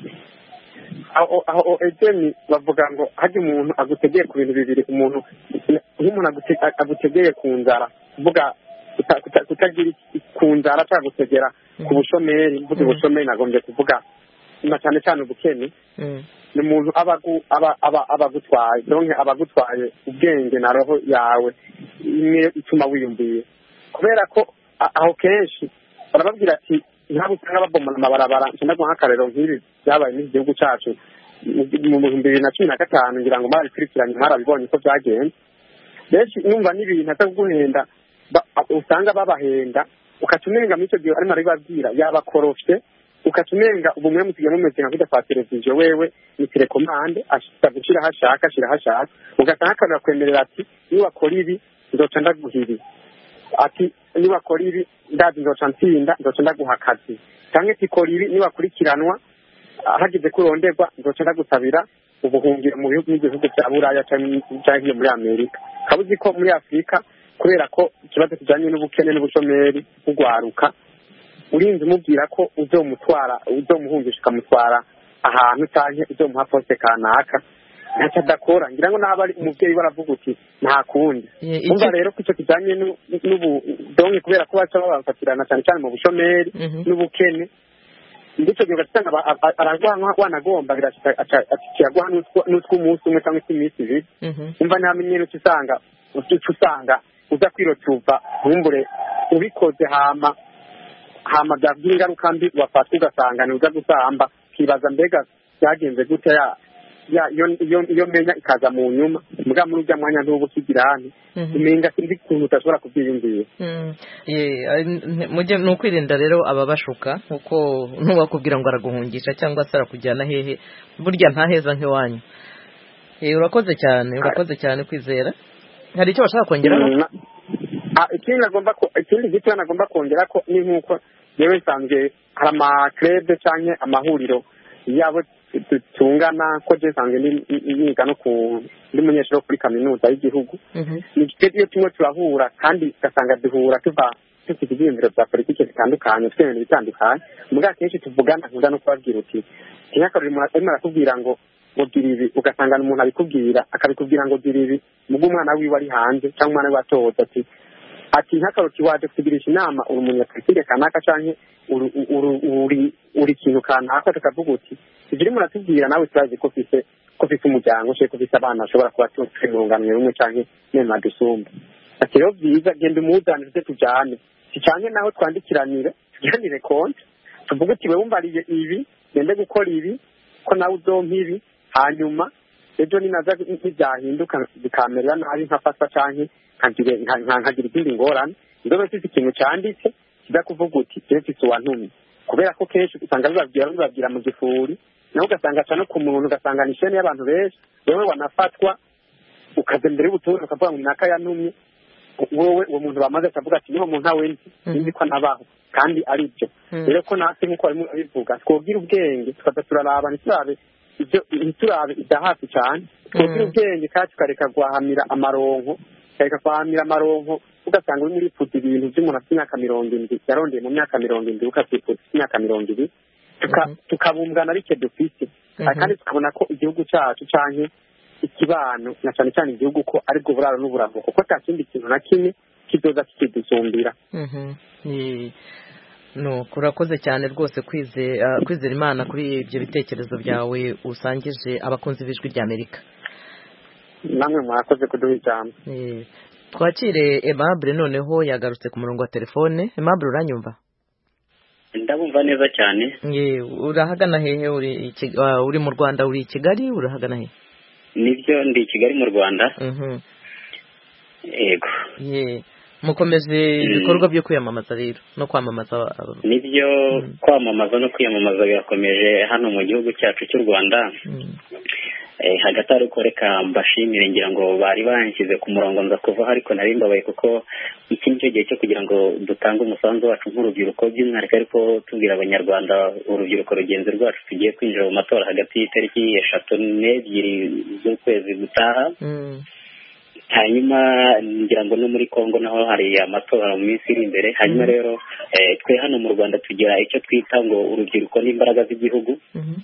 aho edeni bavuga ngo hajya umuntu agutegeye ku bintu bibiri umuntu nk'umuntu agutegeye ku nzara uvuga kutagira ku nzara cyangwa gutegera ku bushomeri mvuze ubushomeri nagombye kuvuga na cyane cyane ubukene ni umuntu abagutwaye donc abagutwaye ubwenge na roho yawe imwe ituma wiyumviye kubera ko aho kenshi barababwira ati ntabwo usanga babomana amabarabara cyangwa nk'akarero nk'ibi byabaye mu gihugu cyacu mu 2015 ngira ngo mwarabikurikiranye mwarabibonye ko byagenze benshi numva n'ibintu ataguhenda usanga babahenda ukatumenga muri icyo gihe arimo arabibabwira yabakorofye ukatumenga ubumwe musigaye mumeze nka kujya kwa televiziyo wewe ni telekomande ashaka gushyira hashaka ashyira hashaka ugasanga akanura kwemerera ati niwakora ibi nzoca ndaguha ibi ati niwakora ibi ndazi nzoca ntsinda nzoca ndaguha akazi cyangwa ati kora ibi niwakurikiranwa hagize kuronderwa nzoca ndagusabira ubuhungiro mu bihugu bya buraya cyangwa muri amerika ukaba uzi ko muri afurika kubera ko ikibazo kijyanye n'ubukene n'ubushomeri bugwaruka urinze umubwira ko uzomuhungisha ukamutwara ahantu cyangwa uzomuha poste kanaka ntacyo adakora ngira ngo naba ari umubyeyi baravuga uti nta kundi umva rero ko icyo kijyanye n'ubudonke kubera ko baca babafatirana cyane cyane mu bushomeri n'ubukene ndetse gihe ugasanga aragwa wanagomba birashikaguha n'utw'umunsi umwe cyangwa tw'iminsi ibiri umva ntamenye n'icyo usanga uza kwirotuva ntumbure ubikoze hama byagira ingaruka mbi wafatwa ugasanga uza gusamba ukibaza mbega byagenze gute iyo menya ikaza mu nyuma mbwa muri ujya mwanya ntubu ukigira hano umenga sinzi ukuntu utashobora kubyiyumvira ni ukwirinda rero ababashuka kuko ntuwakubwira ngo araguhungisha cyangwa se arakujyana hehe burya ntaheza nk'iwanyu. urakoze cyane Kwizera. Hari icyo bashaka kongeraho? Ikindi gito nagomba kongera ko ni nk'uko yewe nsanzwe hari amakrebe cyangwa amahuriro yabo tungana ko je nsanzwe niga no ndi munyeshuri kuri kaminuza y'igihugu iyo tumwe turahura kandi ugasanga duhura dufite ibyiyumviro bya politiki bitandukanye dufite ibintu bitandukanye muga kenshi tuvugana nkunda no kubabwira uti ntiyakaruri umuntu arimo arakubwira ngo ugira ibi ugasanga umuntu abikubwira akabikubwira ngo gira ibi mugo umwana wiwe ari hanze cyangwa umwana we atoza ati nk'akaroti waje kugirisha inama uri umunyapolitike kanaka canke uri ikintu kanaka tukavuga uti ibyo urimo uratubwira nawe turazi ko ufite umuryango ushobora ko ufite abana bashobora kuba turunganwe rumwe canke nema dusumba ati rero byiza genda umuzanire tujye tujyane tujyane naho twandikiranire tugiranire konti tuvuge uti we wumvariye ibi gende gukora ibi ko nawe uzompa ibi hanyuma ejo ninaza ntibyahinduka bikamerera nabi nkafata canke nkagira izindi ngorane ndobe mfite ikintu cyanditse kiza kuvuga uti mfite uwantumye kubera ko kenshi usanga bibabwira mu gifuri nawe ugasanga aca no ku muntu ugasanga ni isheni y'abantu benshi wewe wanafatwa ukaza imbere y'ubutumwa ukavuga ngo naka yantumye wowe uwo muntu bamaze akavuga ati niho muntu awe nzi ko anabaho kandi ari byo rero ko natwe nk'uko barimo babivuga twobwira ubwenge tukaza turaraba ntiturabe ibya hafi cyane twobwira ubwenge kandi tukareka guhahamira amaronko ugasanga uri muri pfuza ibintu by'umuntu afite imyaka 70 yarondeye mu myaka 70 ukapfuza imyaka 20 tukabumbwana bike dufite kandi tukabona ko igihugu cyacu canke ikibano na cyane cyane igihugu ko ari bwo buraro n'uburamuko kuko nta kindi kintu na kimwe kizoza kikidusumbira. Urakoze cyane rwose kwizera Imana kuri ibyo bitekerezo byawe usangije abakunzi b'ijwi ry'Amerika. Namwe mwakoze kuduha ijambo. Twakire Aimable noneho yagarutse ku murongo wa telefone. Aimable uranyumva? Ndabumva neza cyane. Urahagana hehe? Uri mu Rwanda, uri i Kigali, urahagana hehe? Nibyo ndi i Kigali mu Rwanda. Yego. Mukomeje ibikorwa byo kwiyamamaza rero no kwamamaza. Nibyo kwamamaza no kwiyamamaza birakomeje hano mu gihugu cyacu cy'u Rwanda. Hagati ariko reka mbashimire ngira ngo bari banshyize ku murongo nza kuva ariko nari mbabaye kuko iki nicyo gihe cyo kugira ngo dutange umusanzu wacu nk'urubyiruko by'umwihariko ariko tubwira abanyarwanda urubyiruko rugenzi rwacu tugiye kwinjira mu matora hagati y'itariki 3 n'ebyiri z'ukwezi gutaha. Hanyuma ngira ngo no muri Kongo naho hari amatora mu minsi iri imbere. Hanyuma rero twe hano mu Rwanda tugira icyo twita ngo urubyiruko n'imbaraga z'igihugu.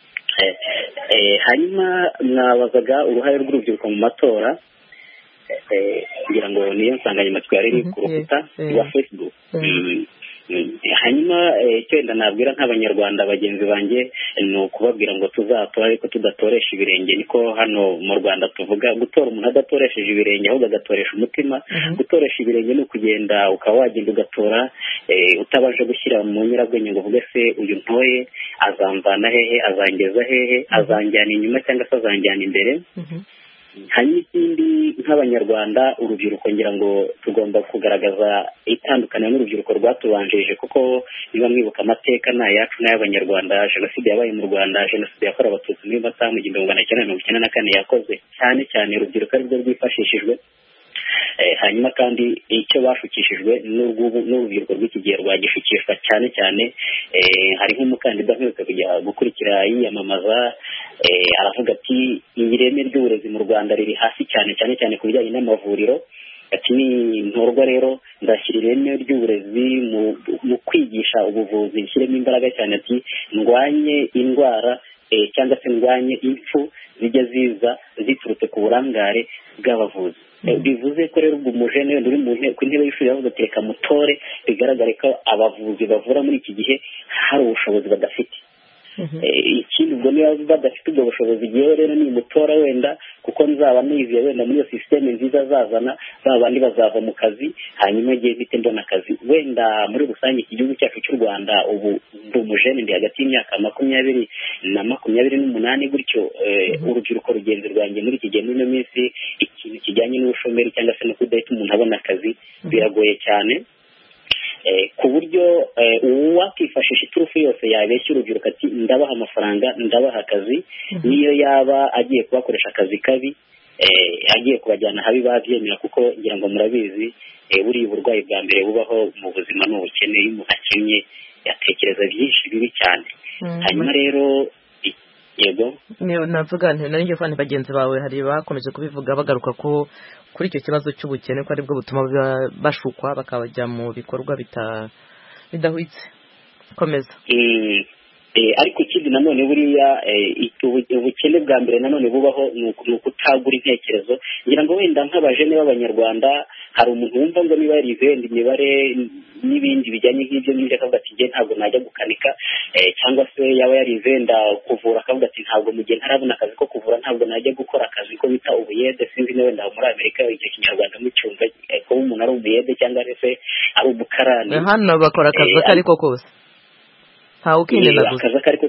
Hanyuma mwabazaga uruhare rw'urubyiruko mu matora ngira ngo niyo nsanganyamatsiko yari iri ku rukuta rwa Facebook. Hanyuma icyo wenda nabwira nk'abanyarwanda bagenzi banjye ni ukubabwira ngo tuzatora ariko tudatoresha ibirenge. Niko hano mu Rwanda tuvuga gutora umuntu adatoresheje ibirenge ahubwo agatoresha umutima. Gutoresha ibirenge ni ukugenda ukaba wagenda ugatora utabasha gushyira mu nyurabwenge ngo uvuge se uyu ntoye azamvana hehe, azangeza hehe, azanjyana inyuma cyangwa se azanjyana imbere. Hanyuma ikindi nk'abanyarwanda urubyiruko ngira ngo tugomba kugaragaza itandukaniro n'urubyiruko rwatubanjirije kuko niba mwibuka amateka ni ayacu n'ay'abanyarwanda. Jenoside yabaye mu Rwanda, jenoside yakorewe abatutsi muri Mata mu 1994 yakoze cyane urubyiruko aribwo rwifashishijwe. hanyuma kandi icyo bashukishijwe n'urubyiruko rw'iki gihe rwagishukishwa cyane cyane hari nk'umukandida uherutse kujya gukurikira yiyamamaza aravuga ati ireme ry'uburezi mu Rwanda riri hasi cyane cyane ku bijyanye n'amavuriro. Ati ntorwa rero ndashyira ireme ry'uburezi mu kwigisha ubuvuzi nshyiremo imbaraga cyane. Ati ndwanye indwara cyangwa se ndwanye impfu zijya ziza ziturutse ku burangare bw'abavuzi. Bivuze ko rero umujene uri ku ntebe y'ishuri yavuze ati reka mutore bigaragare ko abavuzi bavura muri iki gihe hari ubushobozi badafite. Ikindi ubwo niba badafite ubwo bushobozi igihe rero ni mutora wenda kuko nzaba niziye wenda muri iyo sisiteme nziza azazana babandi bazava mu kazi hanyuma igihe mfite mbona akazi. Wenda muri rusange iki gihugu cyacu cy'u Rwanda ubu ndi umujene ndi hagati y'imyaka 20 na 28 gutyo. Urubyiruko rugenzi rwanjye muri iki gihe muri ino minsi ikintu kijyanye n'ubushomeri cyangwa se no kudahita umuntu abona akazi biragoye cyane, ku buryo uwakifashisha iturufu yose yabeshya urubyiruko ati ndabaha amafaranga ndabaha akazi, niyo yaba agiye kubakoresha akazi kabi agiye kubajyana habi babyemera, kuko ngira ngo murabizi buriya uburwayi bwa mbere bubaho mu buzima ni ubukene. iyo umuntu akennye yatekereza byinshi bibi cyane. hanyuma rero yego navuga nti nari ngiye fani bagenzi bawe hari bakomeje kubivuga bagaruka ko kuri icyo kibazo cy'ubukene ko aribwo butuma bashukwa bakabajya mu bikorwa bidahwitse. Komeza. Ariko ikindi nanone buriya ubukene bwa mbere nanone bubaho ni ukutagura intekerezo. ngira ngo wenda nk'abajene b'abanyarwanda hari umuntu wumva ngo niba yarize imibare n'ibindi bijyanye nk'ibyo ngibyo akavuga ati njye ntabwo najya gukanika, cyangwa se yaba yarize wenda kuvura akavuga ati ntabwo mu gihe ntarabona akazi ko kuvura ntabwo najya gukora akazi ko bita ubuyede. sinzi niba wenda muri Amerika icyo kinyarwanda mucyumva ko umuntu ari umuyede cyangwa se ari umukarani. hano bakora akazi ariko kose ntawe ukinjira gusa akazi kariko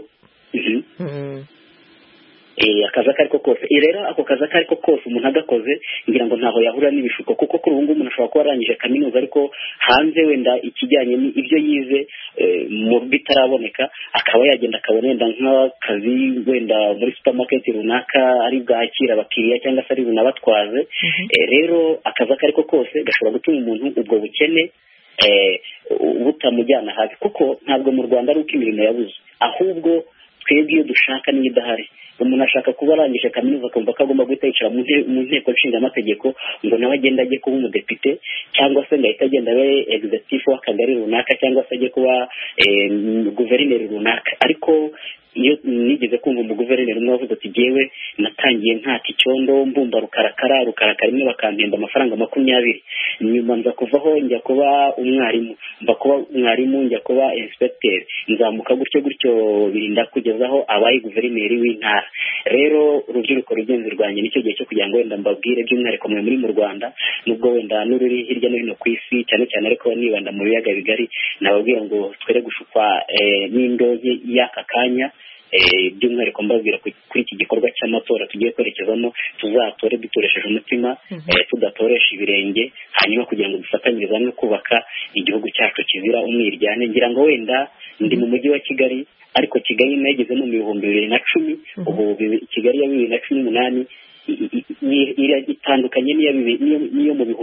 akazi akariko kose. Rero ako kazi akariko kose umuntu agakoze ngira ngo ntaho yahura n'ibishuko, kuko kuri ubu ngubu umuntu ashobora kuba arangije kaminuza ariko hanze wenda ikijyanye n'ibyo yize mu bitaraboneka akaba yagenda akabona wenda nk'akazi wenda muri supermarket runaka ari bwakira abakiriya cyangwa se ari bunabatwaze. Rero akazi akariko kose gashobora gutuma umuntu ubwo bukene butamujyana hafi, kuko ntabwo mu Rwanda ari uko imirimo yabuze, ahubwo twebwe iyo dushaka niyo idahari. umuntu ashaka kuba arangije kaminuza akumva ko agomba guhita yicara mu nteko nshingamategeko ngo nawe agende ajye kuba umudepite, cyangwa se ngo ahita agenda abe executive w'akagari runaka, cyangwa se ajye kuba guverineri runaka. Ariko iyo nigeze kumva umuguverineri umwe wavuze ati jyewe natangiye ntaka icyondo mbumba rukarakara rimwe bakampemba amafaranga 20, nyuma nza kuvaho njya kuba umwarimu, mba kuba umwarimu njya kuba inspector, nzamuka gutyo birinda kugezaho abaye guverineri w'intara. Rero urubyiruko rugenzi rwanjye nicyo gihe cyo kugira ngo wenda mbabwire by'umwihariko muri mu Rwanda, nubwo wenda n'ururi hirya no hino ku isi cyane cyane, ariko nibanda mu biyaga bigari, nababwira ngo twere gushukwa n'indonke y'aka kanya. By'umwihariko mbabwira kuri iki gikorwa cy'amatora tugiye kwerekezamo, tuzatore dutoresheje umutima, tudatoresha ibirenge, hanyuma kugira ngo dufatanyirize hamwe kubaka igihugu cyacu kizira umwiryane. Ngira ngo wenda ndi mu mujyi wa Kigali, ariko Kigali nageze mu 2010, ubu Kigali ya 2018 itandukanye niyo mu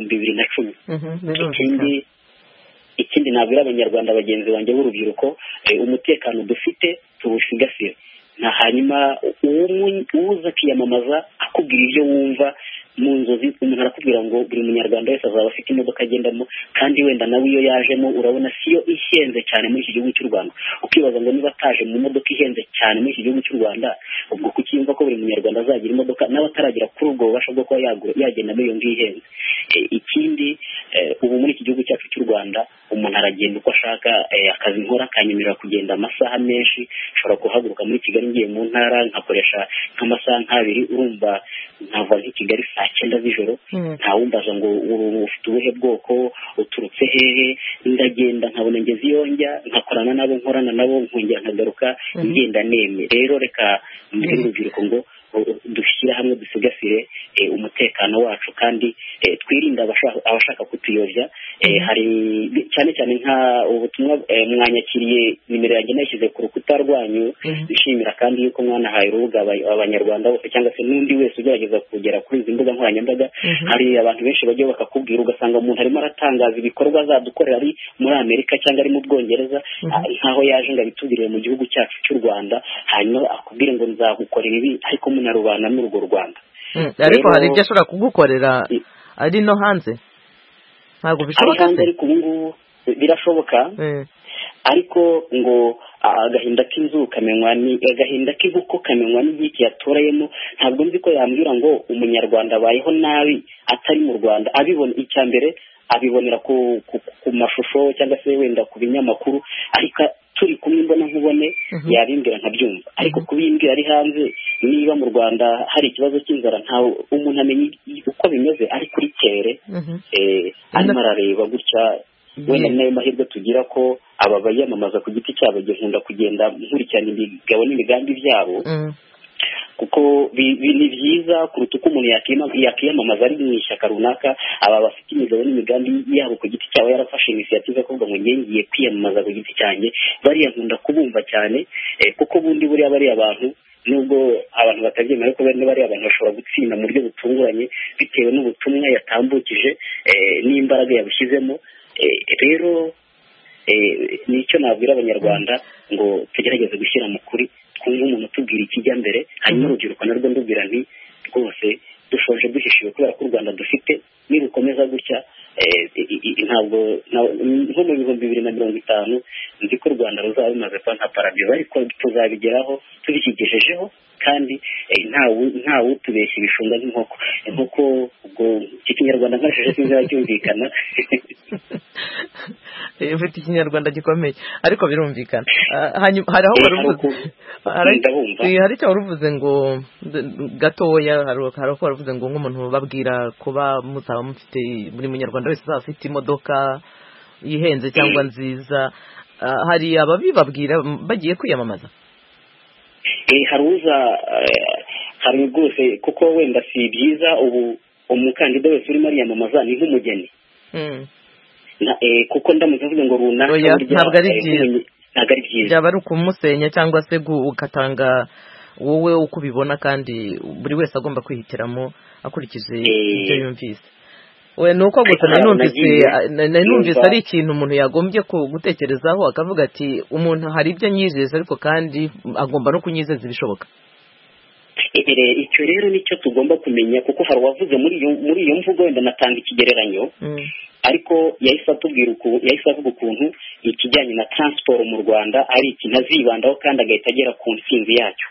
2010. Ikindi nabwira abanyarwanda bagenzi banjye b'urubyiruko, umutekano dufite tuwusigasire, na hanyuma uza akiyamamaza akubwira ibyo wumva mu nzozi. Umuntu arakubwira ngo buri munyarwanda wese azaba afite imodoka agendamo, kandi wenda nawe iyo yajemo urabona siyo ihenze cyane muri iki gihugu cy'u Rwanda. Ukibaza ngo niba ataje mu modoka ihenze cyane muri iki gihugu cy'u Rwanda, ubwo kukiyumva ko buri munyarwanda azagira imodoka, n'abataragira kuri ubwo bubasha bwo kuba yagenda muri iyo ngiyo ihenze. Ikindi ubu muri iki gihugu cyacu cy'u Rwanda umuntu aragenda uko ashaka, akazi nkora kanyemerera kugenda amasaha menshi. Ushobora kuhaguruka muri Kigali ngiye mu ntara nkakoresha nk'amasaha 2, urumva nkava nk'i Kigali saa 9 z'ijoro, ntawumbaza ngo ufite ubuhe bwoko, uturutse hehe, ndagenda nkabona ngeze iyo njya, nkakorana nabo, nkorana nabo, nkongera nkagaruka ngenda neme. Rero reka mbwira urubyiruko ngo dushyira hamwe dusigasire umutekano wacu kandi twirinda abashaka kutuyobya. Hari cyane cyane nka ubutumwa mwanyakiriye nimero yanjye nashyize ku rukuta rwanyu, nshimira kandi yuko mwanahaye urubuga abanyarwanda bose cyangwa se n'undi wese ugerageza kugera kuri izi mbuga nkoranyambaga. Hari abantu benshi bajya bakakubwira ugasanga umuntu arimo aratangaza ibikorwa azadukorera ari muri Amerika cyangwa ari mu Bwongereza, nkaho yaje ngo abitubwire mu gihugu cyacu cy'u Rwanda, hanyuma akubwire ngo nzagukorera ibi ariko munarubana n'urwo Rwanda. Ariko hari ibyo ashobora kugukorera ari no hanze, ntabwo bishoboka hanze, ariko ubu ngubu birashoboka. Ariko ngo agahinda k'inzu kamenywa agahinda k'inkoko kamenywa n'igiti yatorayemo. Ntabwo nzi ko yambwira ngo umunyarwanda abayeho nabi atari mu Rwanda. Abibona icya mbere abibonera ku mashusho cyangwa se wenda ku binyamakuru, ariko turi kumwe mbona nkubone yabimbwira nkabyumva. Ariko kubimbwira ari hanze, niba mu Rwanda hari ikibazo cy'inzara ntawe umuntu amenya uko bimeze, ari kuri tere arimo arareba gutya. Wenda nayo mahirwe tugira ko aba bayamamaza ku giti cyabo nkunda kugenda nkurikirana imigabo n'imigambi byabo, kuko ni byiza kuruta uko umuntu yakiyamamaza ari mu ishyaka runaka. Aba bafite imigabo n'imigambi yabo ku giti cyabo, yarafashe inisiyative kuvuga ngo ngiye kwiyamamaza ku giti cyanjye. Bariya nkunda kubumva cyane, kuko bundi buriya bariya abantu, nubwo abantu batabyemera, ariko bariya abantu bashobora gutsinda mu buryo butunguranye bitewe n'ubutumwa yatambukije n'imbaraga yabushyizemo. Rero nicyo nabwira abanyarwanda ngo tugerageze gushyira mu kuri, twumve umuntu utubwira ikijya mbere, hanyuma urubyiruko narwo ndubwira nti rwose dushoje duhishiwe kubera ko u Rwanda dufite nirukomeza gutya ntabwo nko mu 2050 nzi ko u Rwanda ruzaba rumaze kuba nka paradizo, ariko tuzabigeraho tubishyigejejeho kandi ntawe utubeshya ibishunga nk'inkoko. Ubwo iki kinyarwanda nkoresheje sinzira cyumvikana. Ufite ikinyarwanda gikomeye ariko birumvikana. Hanyuma hari aho hari icyo waruvuze ngo gatoya, hari aho waruvuze ngo nk'umuntu babwira kuba muzaba mufite buri munyarwanda wese azaba afite imodoka yihenze cyangwa nziza. Hari ababibabwira bagiye kwiyamamaza? Hari rwose, kuko wenda si byiza ubu umukandida wese urimo ariyamamaza ni nk'umugeni. Kuko ndamutse mvuga ngo runaka ntabwo ari byiza, byaba ari ukumusenya cyangwa se ugatanga wowe uko ubibona, kandi buri wese agomba kwihitiramo akurikije ibyo yumvise. We nuko gusa nanumvise ari ikintu umuntu yagombye gutekerezaho, akavuga ati umuntu hari ibyo anyizeza ariko kandi agomba no kunyizeza ibishoboka. Icyo rero nicyo tugomba kumenya, kuko hari uwavuze muri iyo mvugo, wenda natanga ikigereranyo, ariko yahise avuga ukuntu ikijyanye na transport mu Rwanda ari ikintu azibandaho kandi agahita agera ku ntsinzi yacyo.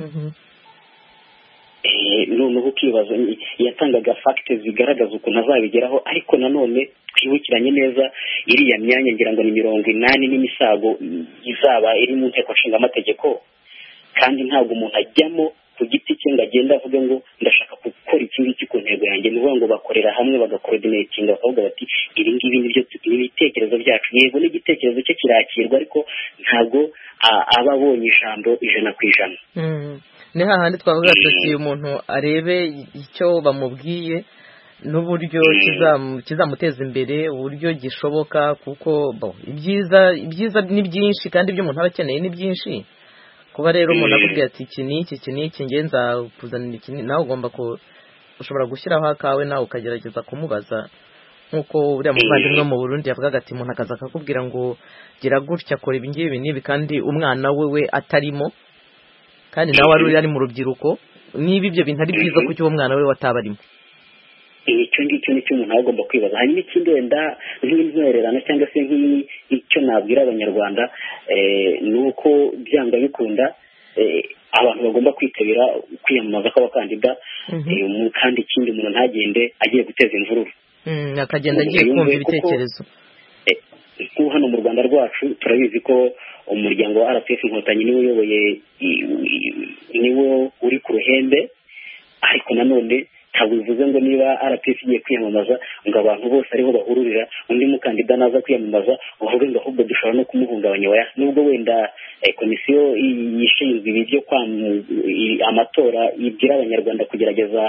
Noneho ukibaza, yatangaga fagite zigaragaza ukuntu azabigeraho, ariko nanone twibukiranye neza iriya myanya ngira ngo ni 80 n'imisago izaba iri mu nteko nshinga amategeko, kandi ntabwo umuntu ajyamo ku giti cye ngo agenda avuga ngo ndashaka gukora iki ngiki ku ntego yanjye. Ni ukuvuga ngo bakorera hamwe, bagakoordinatinga, bakavuga bati ibi ngibi nibyo ibitekerezo byacu. Yego n'igitekerezo cye kirakirwa, ariko ntabwo aba abonye ijambo 100%. Ni hahandi twavuga tuti umuntu arebe icyo bamubwiye n'uburyo kizamuteza imbere, uburyo gishoboka, kuko ibyiza ni byinshi kandi ibyo umuntu aba akeneye ni byinshi. Kuba rero umuntu akubwira ati iki n'iki ngenza kuzanira iki, nawe ugomba ushobora gushyiraho akawe nawe ukagerageza kumubaza, nk'uko uriya muvandimwe mu Burundi yavugaga ati umuntu akaza akakubwira ngo gira gutya, akora ibi ngibi n'ibi, kandi umwana we atarimo, kandi nawe ari mu rubyiruko. Niba ibyo bintu ari byiza kuko uwo mwana we wataba arimo, icyo ngicyo nicyo umuntu agomba kwibaza. hanyuma ikindi wenda nk'intwererano cyangwa se nk'icyo nabwira abanyarwanda ni uko byanga bikunda abantu bagomba kwitabira kwiyamamaza kw'abakandida, kandi ikindi umuntu ntagende agiye guteza imvururu, akagenda agiye kumva ibitekerezo. kuko hano mu Rwanda rwacu turabizi ko umuryango wa RPF Inkotanyi niwe uyoboye, niwe uri ku ruhembe, ariko nanone ntabwo bivuze ngo niba RPF igiye kwiyamamaza ngo abantu bose ariho bahururira, undi mukandida naza kwiyamamaza uvuge ngo ahubwo dushobora no kumuhungabanya. Nubwo wenda komisiyo yishinzwe ibyo amatora ibwira abanyarwanda kugerageza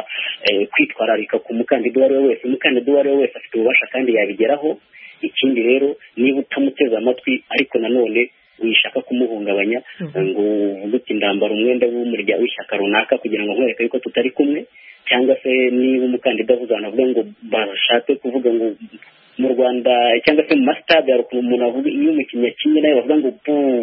kwitwararika ku mukandida uwo ari we wese. Umukandida uwo ari we wese afite ububasha kandi yabigeraho. Ikindi rero niba utamuteze amatwi ariko nanone wishaka kumuhungabanya ngo uvuge uti ndambara umwenda w'ishyaka runaka kugira ngo nkwereke yuko tutari kumwe, cyangwa se niba umukandida avuze avuga ngo bashatse kuvuga ngo mu Rwanda cyangwa se mu masitade hari ukuntu umuntu avuga iyo umukinnyi akinnye nawe bavuga ngo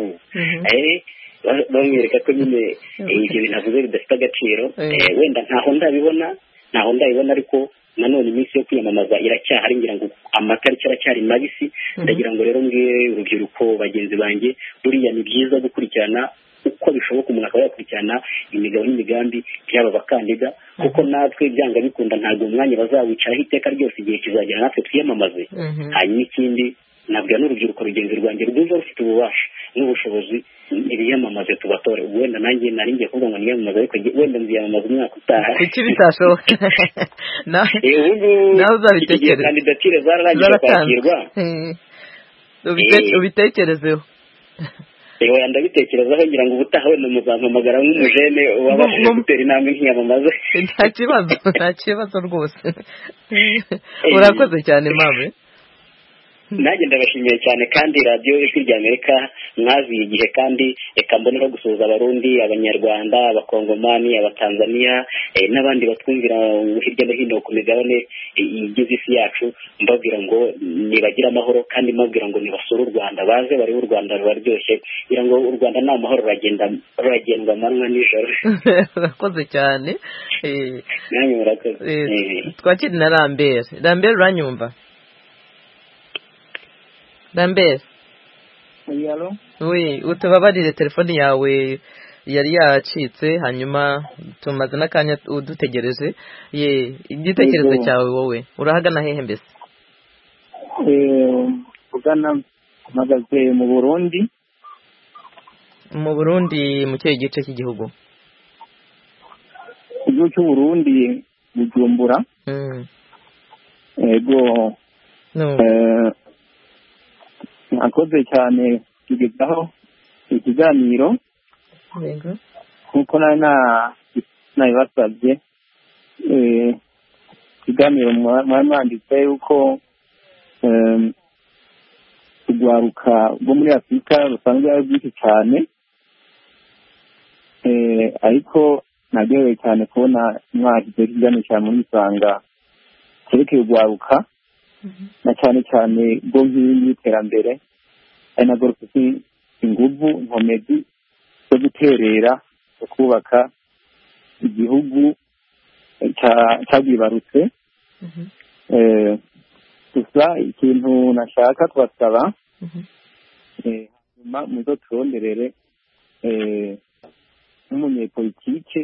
bamwereka ko nyine ibyo bintu avuze bidafite agaciro. Wenda ntaho ndabibona ariko nanone iminsi yo kwiyamamaza iracyahari, ngira ngo amatariki aracyari mabisi. Ndagira ngo rero mbwire urubyiruko bagenzi banjye, buriya ni byiza gukurikirana uko bishoboka, umuntu akaba yakurikirana imigabo n'imigambi by'aba bakandida, kuko natwe byanga bikunda ntabwo umwanya bazawicaraho iteka ryose, igihe kizagera natwe twiyamamaze. Hanyuma ikindi nabwira n'urubyiruko rugenzi rwanjye rwuza rufite ububasha n'ubushobozi ibiyamamaze tubatore. Wenda nanjye nari ngiye kuvuga ngo niyamamaze ariko wenda nziyamamaza umwaka utaha. Kuki bitashoboka? Nawe uzabitekereza. Kandidatire zararangije kwakirwa. Ubitekerezeho. Ewa ndabitekerezaho, ngira ngo ubutaha wenda muzampamagara nk'umujene wabashije gutera intambwe nkiyamamaze. Nta kibazo rwose. Urakoze cyane Mame. Nanjye ndabashimiye cyane kandi radiyo Ijwi ry'Amerika mwaziye igihe, kandi reka mbonera gusuhuza Abarundi, Abanyarwanda, Abakongomani, Abatanzania n'abandi batwumvira hirya no hino ku migabane igize isi yacu, mbabwira ngo nibagira amahoro kandi mbabwira ngo nibasure u Rwanda, baze bari u Rwanda ruraryoshye, kugira ngo u Rwanda nta mahoro ruragendwa amanywa n'ijoro. Urakoze cyane. Namwe murakoze. Twakiri na Lambert uranyumva? Lambert. Oui, utababarire telefone yawe yari yacitse, hanyuma tumaze n'akanya udutegereje. Igitekerezo cyawe wowe urahagana hehe mbese? Ugana mpagaze mu Burundi. Mu Burundi mu kihe gice cy'igihugu? Igihugu cy'u Burundi Bujumbura. Ego. Akoze cyane tugezaho ikiganiro nkuko nabibasabye. Ikiganiro mwanditse yuko urwaruka rwo muri Afurika rusanzwe ari rwinshi cyane, ariko naryohewe cyane kubona mwashyize ikiganiro cyane muri Isanga cyerekeye urwaruka, na cyane cyane rwo nk'iterambere ari narwo rufite inguvu nkomezi zo guterera zo kubaka igihugu cyagibarutse. Gusa ikintu nashaka kubasaba, nyuma muzo turonderere nk'umunyepolitike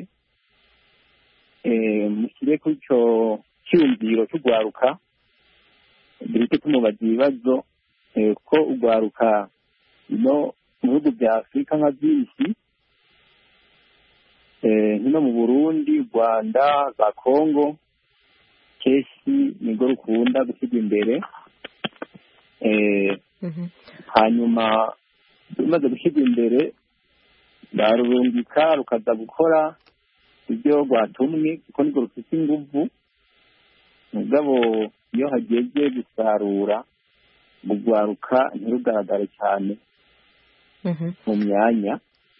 mushyire kuri icyo cyiyumviro cy'urwaruka, bireke tumubaza ibibazo, ko urwaruka no mu bihugu bya Afurika nka byinshi, hino mu Burundi, Rwanda, za Kongo, kenshi nibwo rukunda gushyirwa imbere. Hanyuma rumaze gushyirwa imbere barurungika rukaza gukora ibyo rwatumwe, kuko nibwo rufite inguvu. Mugabo iyo hageze gusarura urwaruka ntirugaragare cyane mu myanya.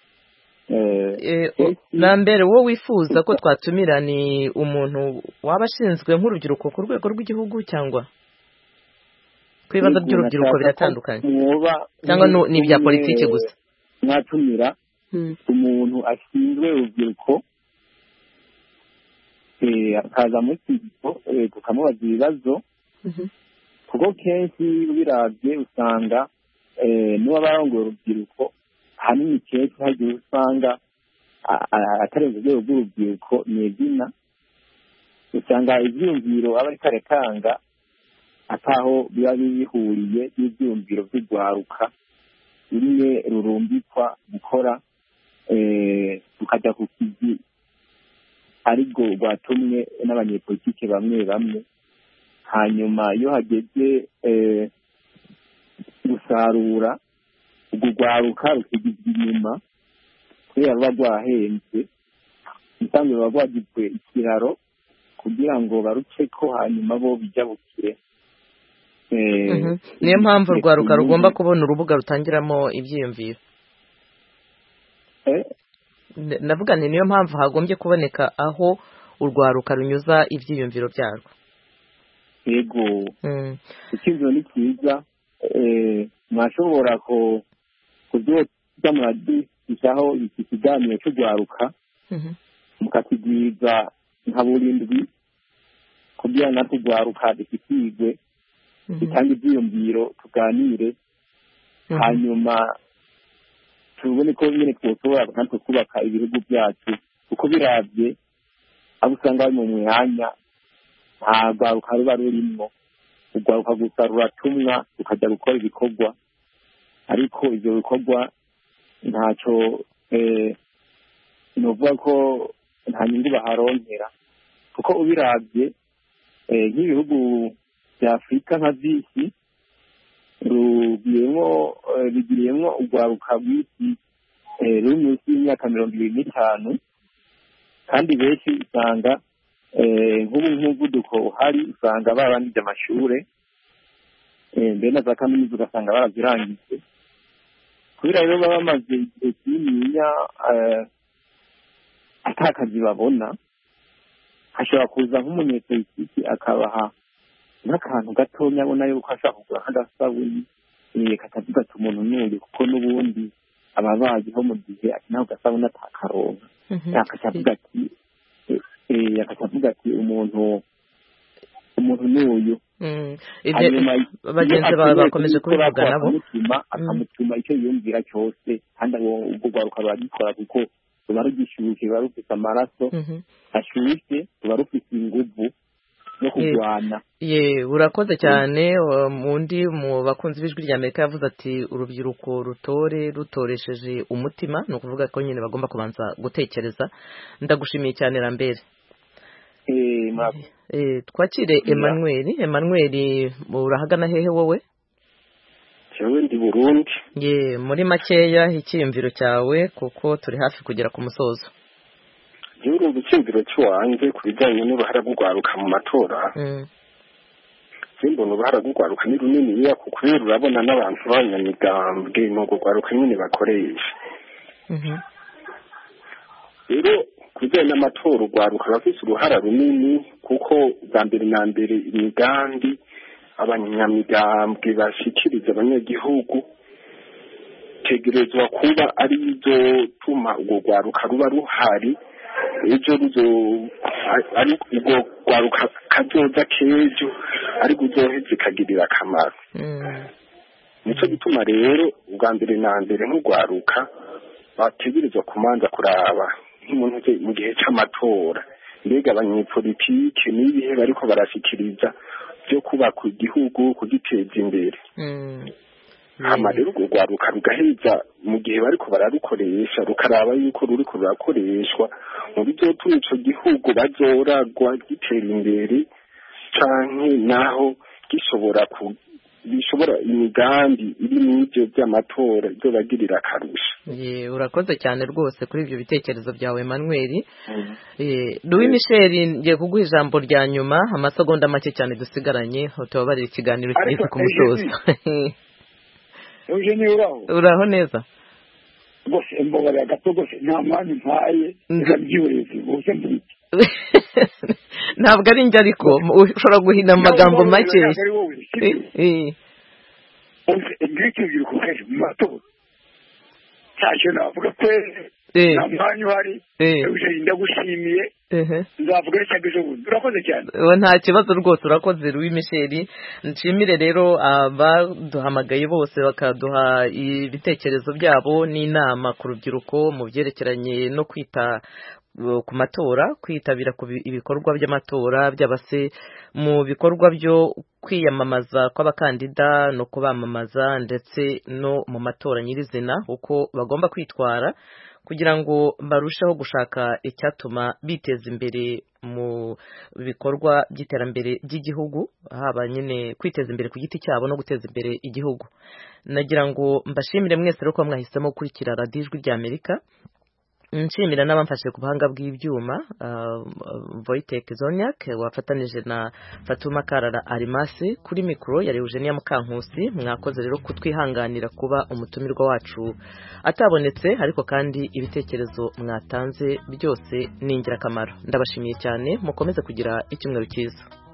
Lambert, wowe wifuza ko twatumira ni umuntu waba ashinzwe nk'urubyiruko ku rwego rw'igihugu, cyangwa ku bibazo by'urubyiruko biratandukanye, cyangwa ni ibya politiki gusa? Mwatumira umuntu ashinzwe urubyiruko, akaza muri kigo tukamubaza ibibazo, kuko kenshi biravye usanga n'abarongoye urubyiruko hanini kenshi hagiye usanga atarenze urwego rw'urubyiruko ni izina. Usanga ivyumviro aba ariko aratanga ataho biba bihuriye n'ivyumviro vy'urwaruka rimwe rurumbikwa gukora, tukajya ku kizi ariko rwatumwe n'abanyepolitike bamwe bamwe. Hanyuma iyo hageze gusarura urwo rwaruka rukigizwa inyuma kubera ruba rwahembwe. Usanzwe ruba rwagizwe ikiraro kugira ngo baruce ko hanyuma bo bijabukire. Niyo mpamvu urwaruka rugomba kubona urubuga rutangiramo ibyiyumviro. Navuga nti niyo mpamvu hagombye kuboneka aho urwaruka runyuza ibyiyumviro byarwo. Yego ikibazo ni cyiza, mwashobora kubyota muradisaho iki kiganiro cy'urwaruka mukakigwiza nka burindwi kugira natwe urwaruka dufitiwe dutange ibyiyumviro tuganire, hanyuma tubone ko nyine twoshobora natwe kubaka ibihugu byacu, kuko biravye abo usanga bari mu mwanya nta rwaruka ruba rurimo. Urwaruka gusa ruratumwa rukajya gukora ibikorwa, ariko ibyo bikorwa ntacyo novuga ko nta nyungu baharonkera, kuko ubiravye nk'ibihugu bya Afurika nka vyinshi bigiriyemwo urwaruka rw'isi ruri munsi y'imyaka 25, kandi benshi usanga nk'umuvuduko uhari usanga barangije amashure mbere na za kaminuza ugasanga barazirangije, kubera rero baba bamaze igihe kininiya ata kazi babona. Hashobora kuza nk'umunyepolitiki akabaha n'akantu gatonya abona yuko ashaka kugura nk'agasabuni, katavuga ati umuntu n'uyu, kuko n'ubundi ababayeho mu gihe naho gasabuni atakaronka, akavuga ati umuntu n'uyu. Bagenzi bawe bakomeje kubivuga nabo, akamutuma icyo yumvira cyose, kandi ubwo rwaruka baragikora kuko ruba rugishyushye, ruba rufite amaraso ashyushye, ruba rufite inguvu no kurwana. Urakoze cyane. Undi mu bakunzi b'ijwi rya Amerika yavuze ati urubyiruko rutore rutoresheje umutima, ni ukuvuga ko nyine bagomba kubanza gutekereza. Ndagushimiye cyane Lambert. Twakire Emmanuel, urahagana hehe wowe? Jewe ndi Burundi. Muri makeya icyiyumviro cyawe kuko turi hafi kugera ku musozo. Jewe urumva icyiyumviro cy'uwanjye ku bijyanye n'uruhara rw'urwaruka mu matora. Simbona uruhara rw'urwaruka ni runiniya, kuko rero urabona n'abantu b'abanyamigambwe n'urwo rwaruka nyine bakoresha. Rero ku bijyanye n'amatora urwaruka rufite uruhara runini, kuko bwa mbere na mbere imigambi abanyamigambwe bashikiriza abanyagihugu tegerezwa kuba ari izo tuma urwo rwaruka ruba ruhari, ejo ari urwo rwaruka kazoza k'ejo ariko uzoheze kagirira akamaro. Nicyo gituma rero ubwa mbere na mbere nk'urwaruka bategerezwa kumanza kuraba nk'umuntu mu gihe cy'amatora, mbega abanyepolitike n'ibihe bariko barashikiriza byo kubaka igihugu, kugiteza imbere. Hama rero urwo rwaruka rugaheza mu gihe bariko bararukoresha, rukaraba yuko ruriko rurakoreshwa mu bizotuma ico gihugu bazoragwa gitera imbere, canke naho bishobora imigambi iri n'ibyo by'amatora ibyo bagirira akarusha. Urakoze cyane rwose kuri ibyo bitekerezo byawe Emmanuel. Louis Michel, ngiye kuguha ijambo rya nyuma, amasegonda make cyane dusigaranye, tubabarira ikiganiro kigeze ku musozo. Uraho neza? Bose mbobara gato gose nta mwanya mpaye by'uburezi bose mbiki. Ntabwo ari njye, ariko ushobora guhina amagambo make. Ngikubwira ko kaje mu matora cyacyo navuga ko nta mwanya uhari, ndagushimiye, nzavuga icyageje ubundi. Urakoze cyane. Nta kibazo rwose, urakoze Louis Michel. Nshimire rero abaduhamagaye bose bakaduha ibitekerezo byabo n'inama ku rubyiruko mu byerekeranye no kwita ku matora, kwitabira ibikorwa by'amatora, by'abase mu bikorwa byo kwiyamamaza kw'abakandida no kubamamaza, ndetse no mu matora nyirizina, uko bagomba kwitwara kugira ngo barusheho gushaka icyatuma biteza imbere mu bikorwa by'iterambere ry'igihugu, haba nyine kwiteza imbere ku giti cyabo no guteza imbere igihugu. Nagira ngo mbashimire mwese rero ko mwahisemo gukurikira radiyo Ijwi ry'Amerika. nshimira n'abamfashe ku buhanga bw'ibyuma Voitek Zoniak wafatanije na Fatuma Karara Arimasi kuri mikoro ya Eugenia Mukankusi. Mwakoze rero kutwihanganira kuba umutumirwa wacu atabonetse, ariko kandi ibitekerezo mwatanze byose ni ingirakamaro. Ndabashimiye cyane, mukomeze kugira icyumweru cyiza.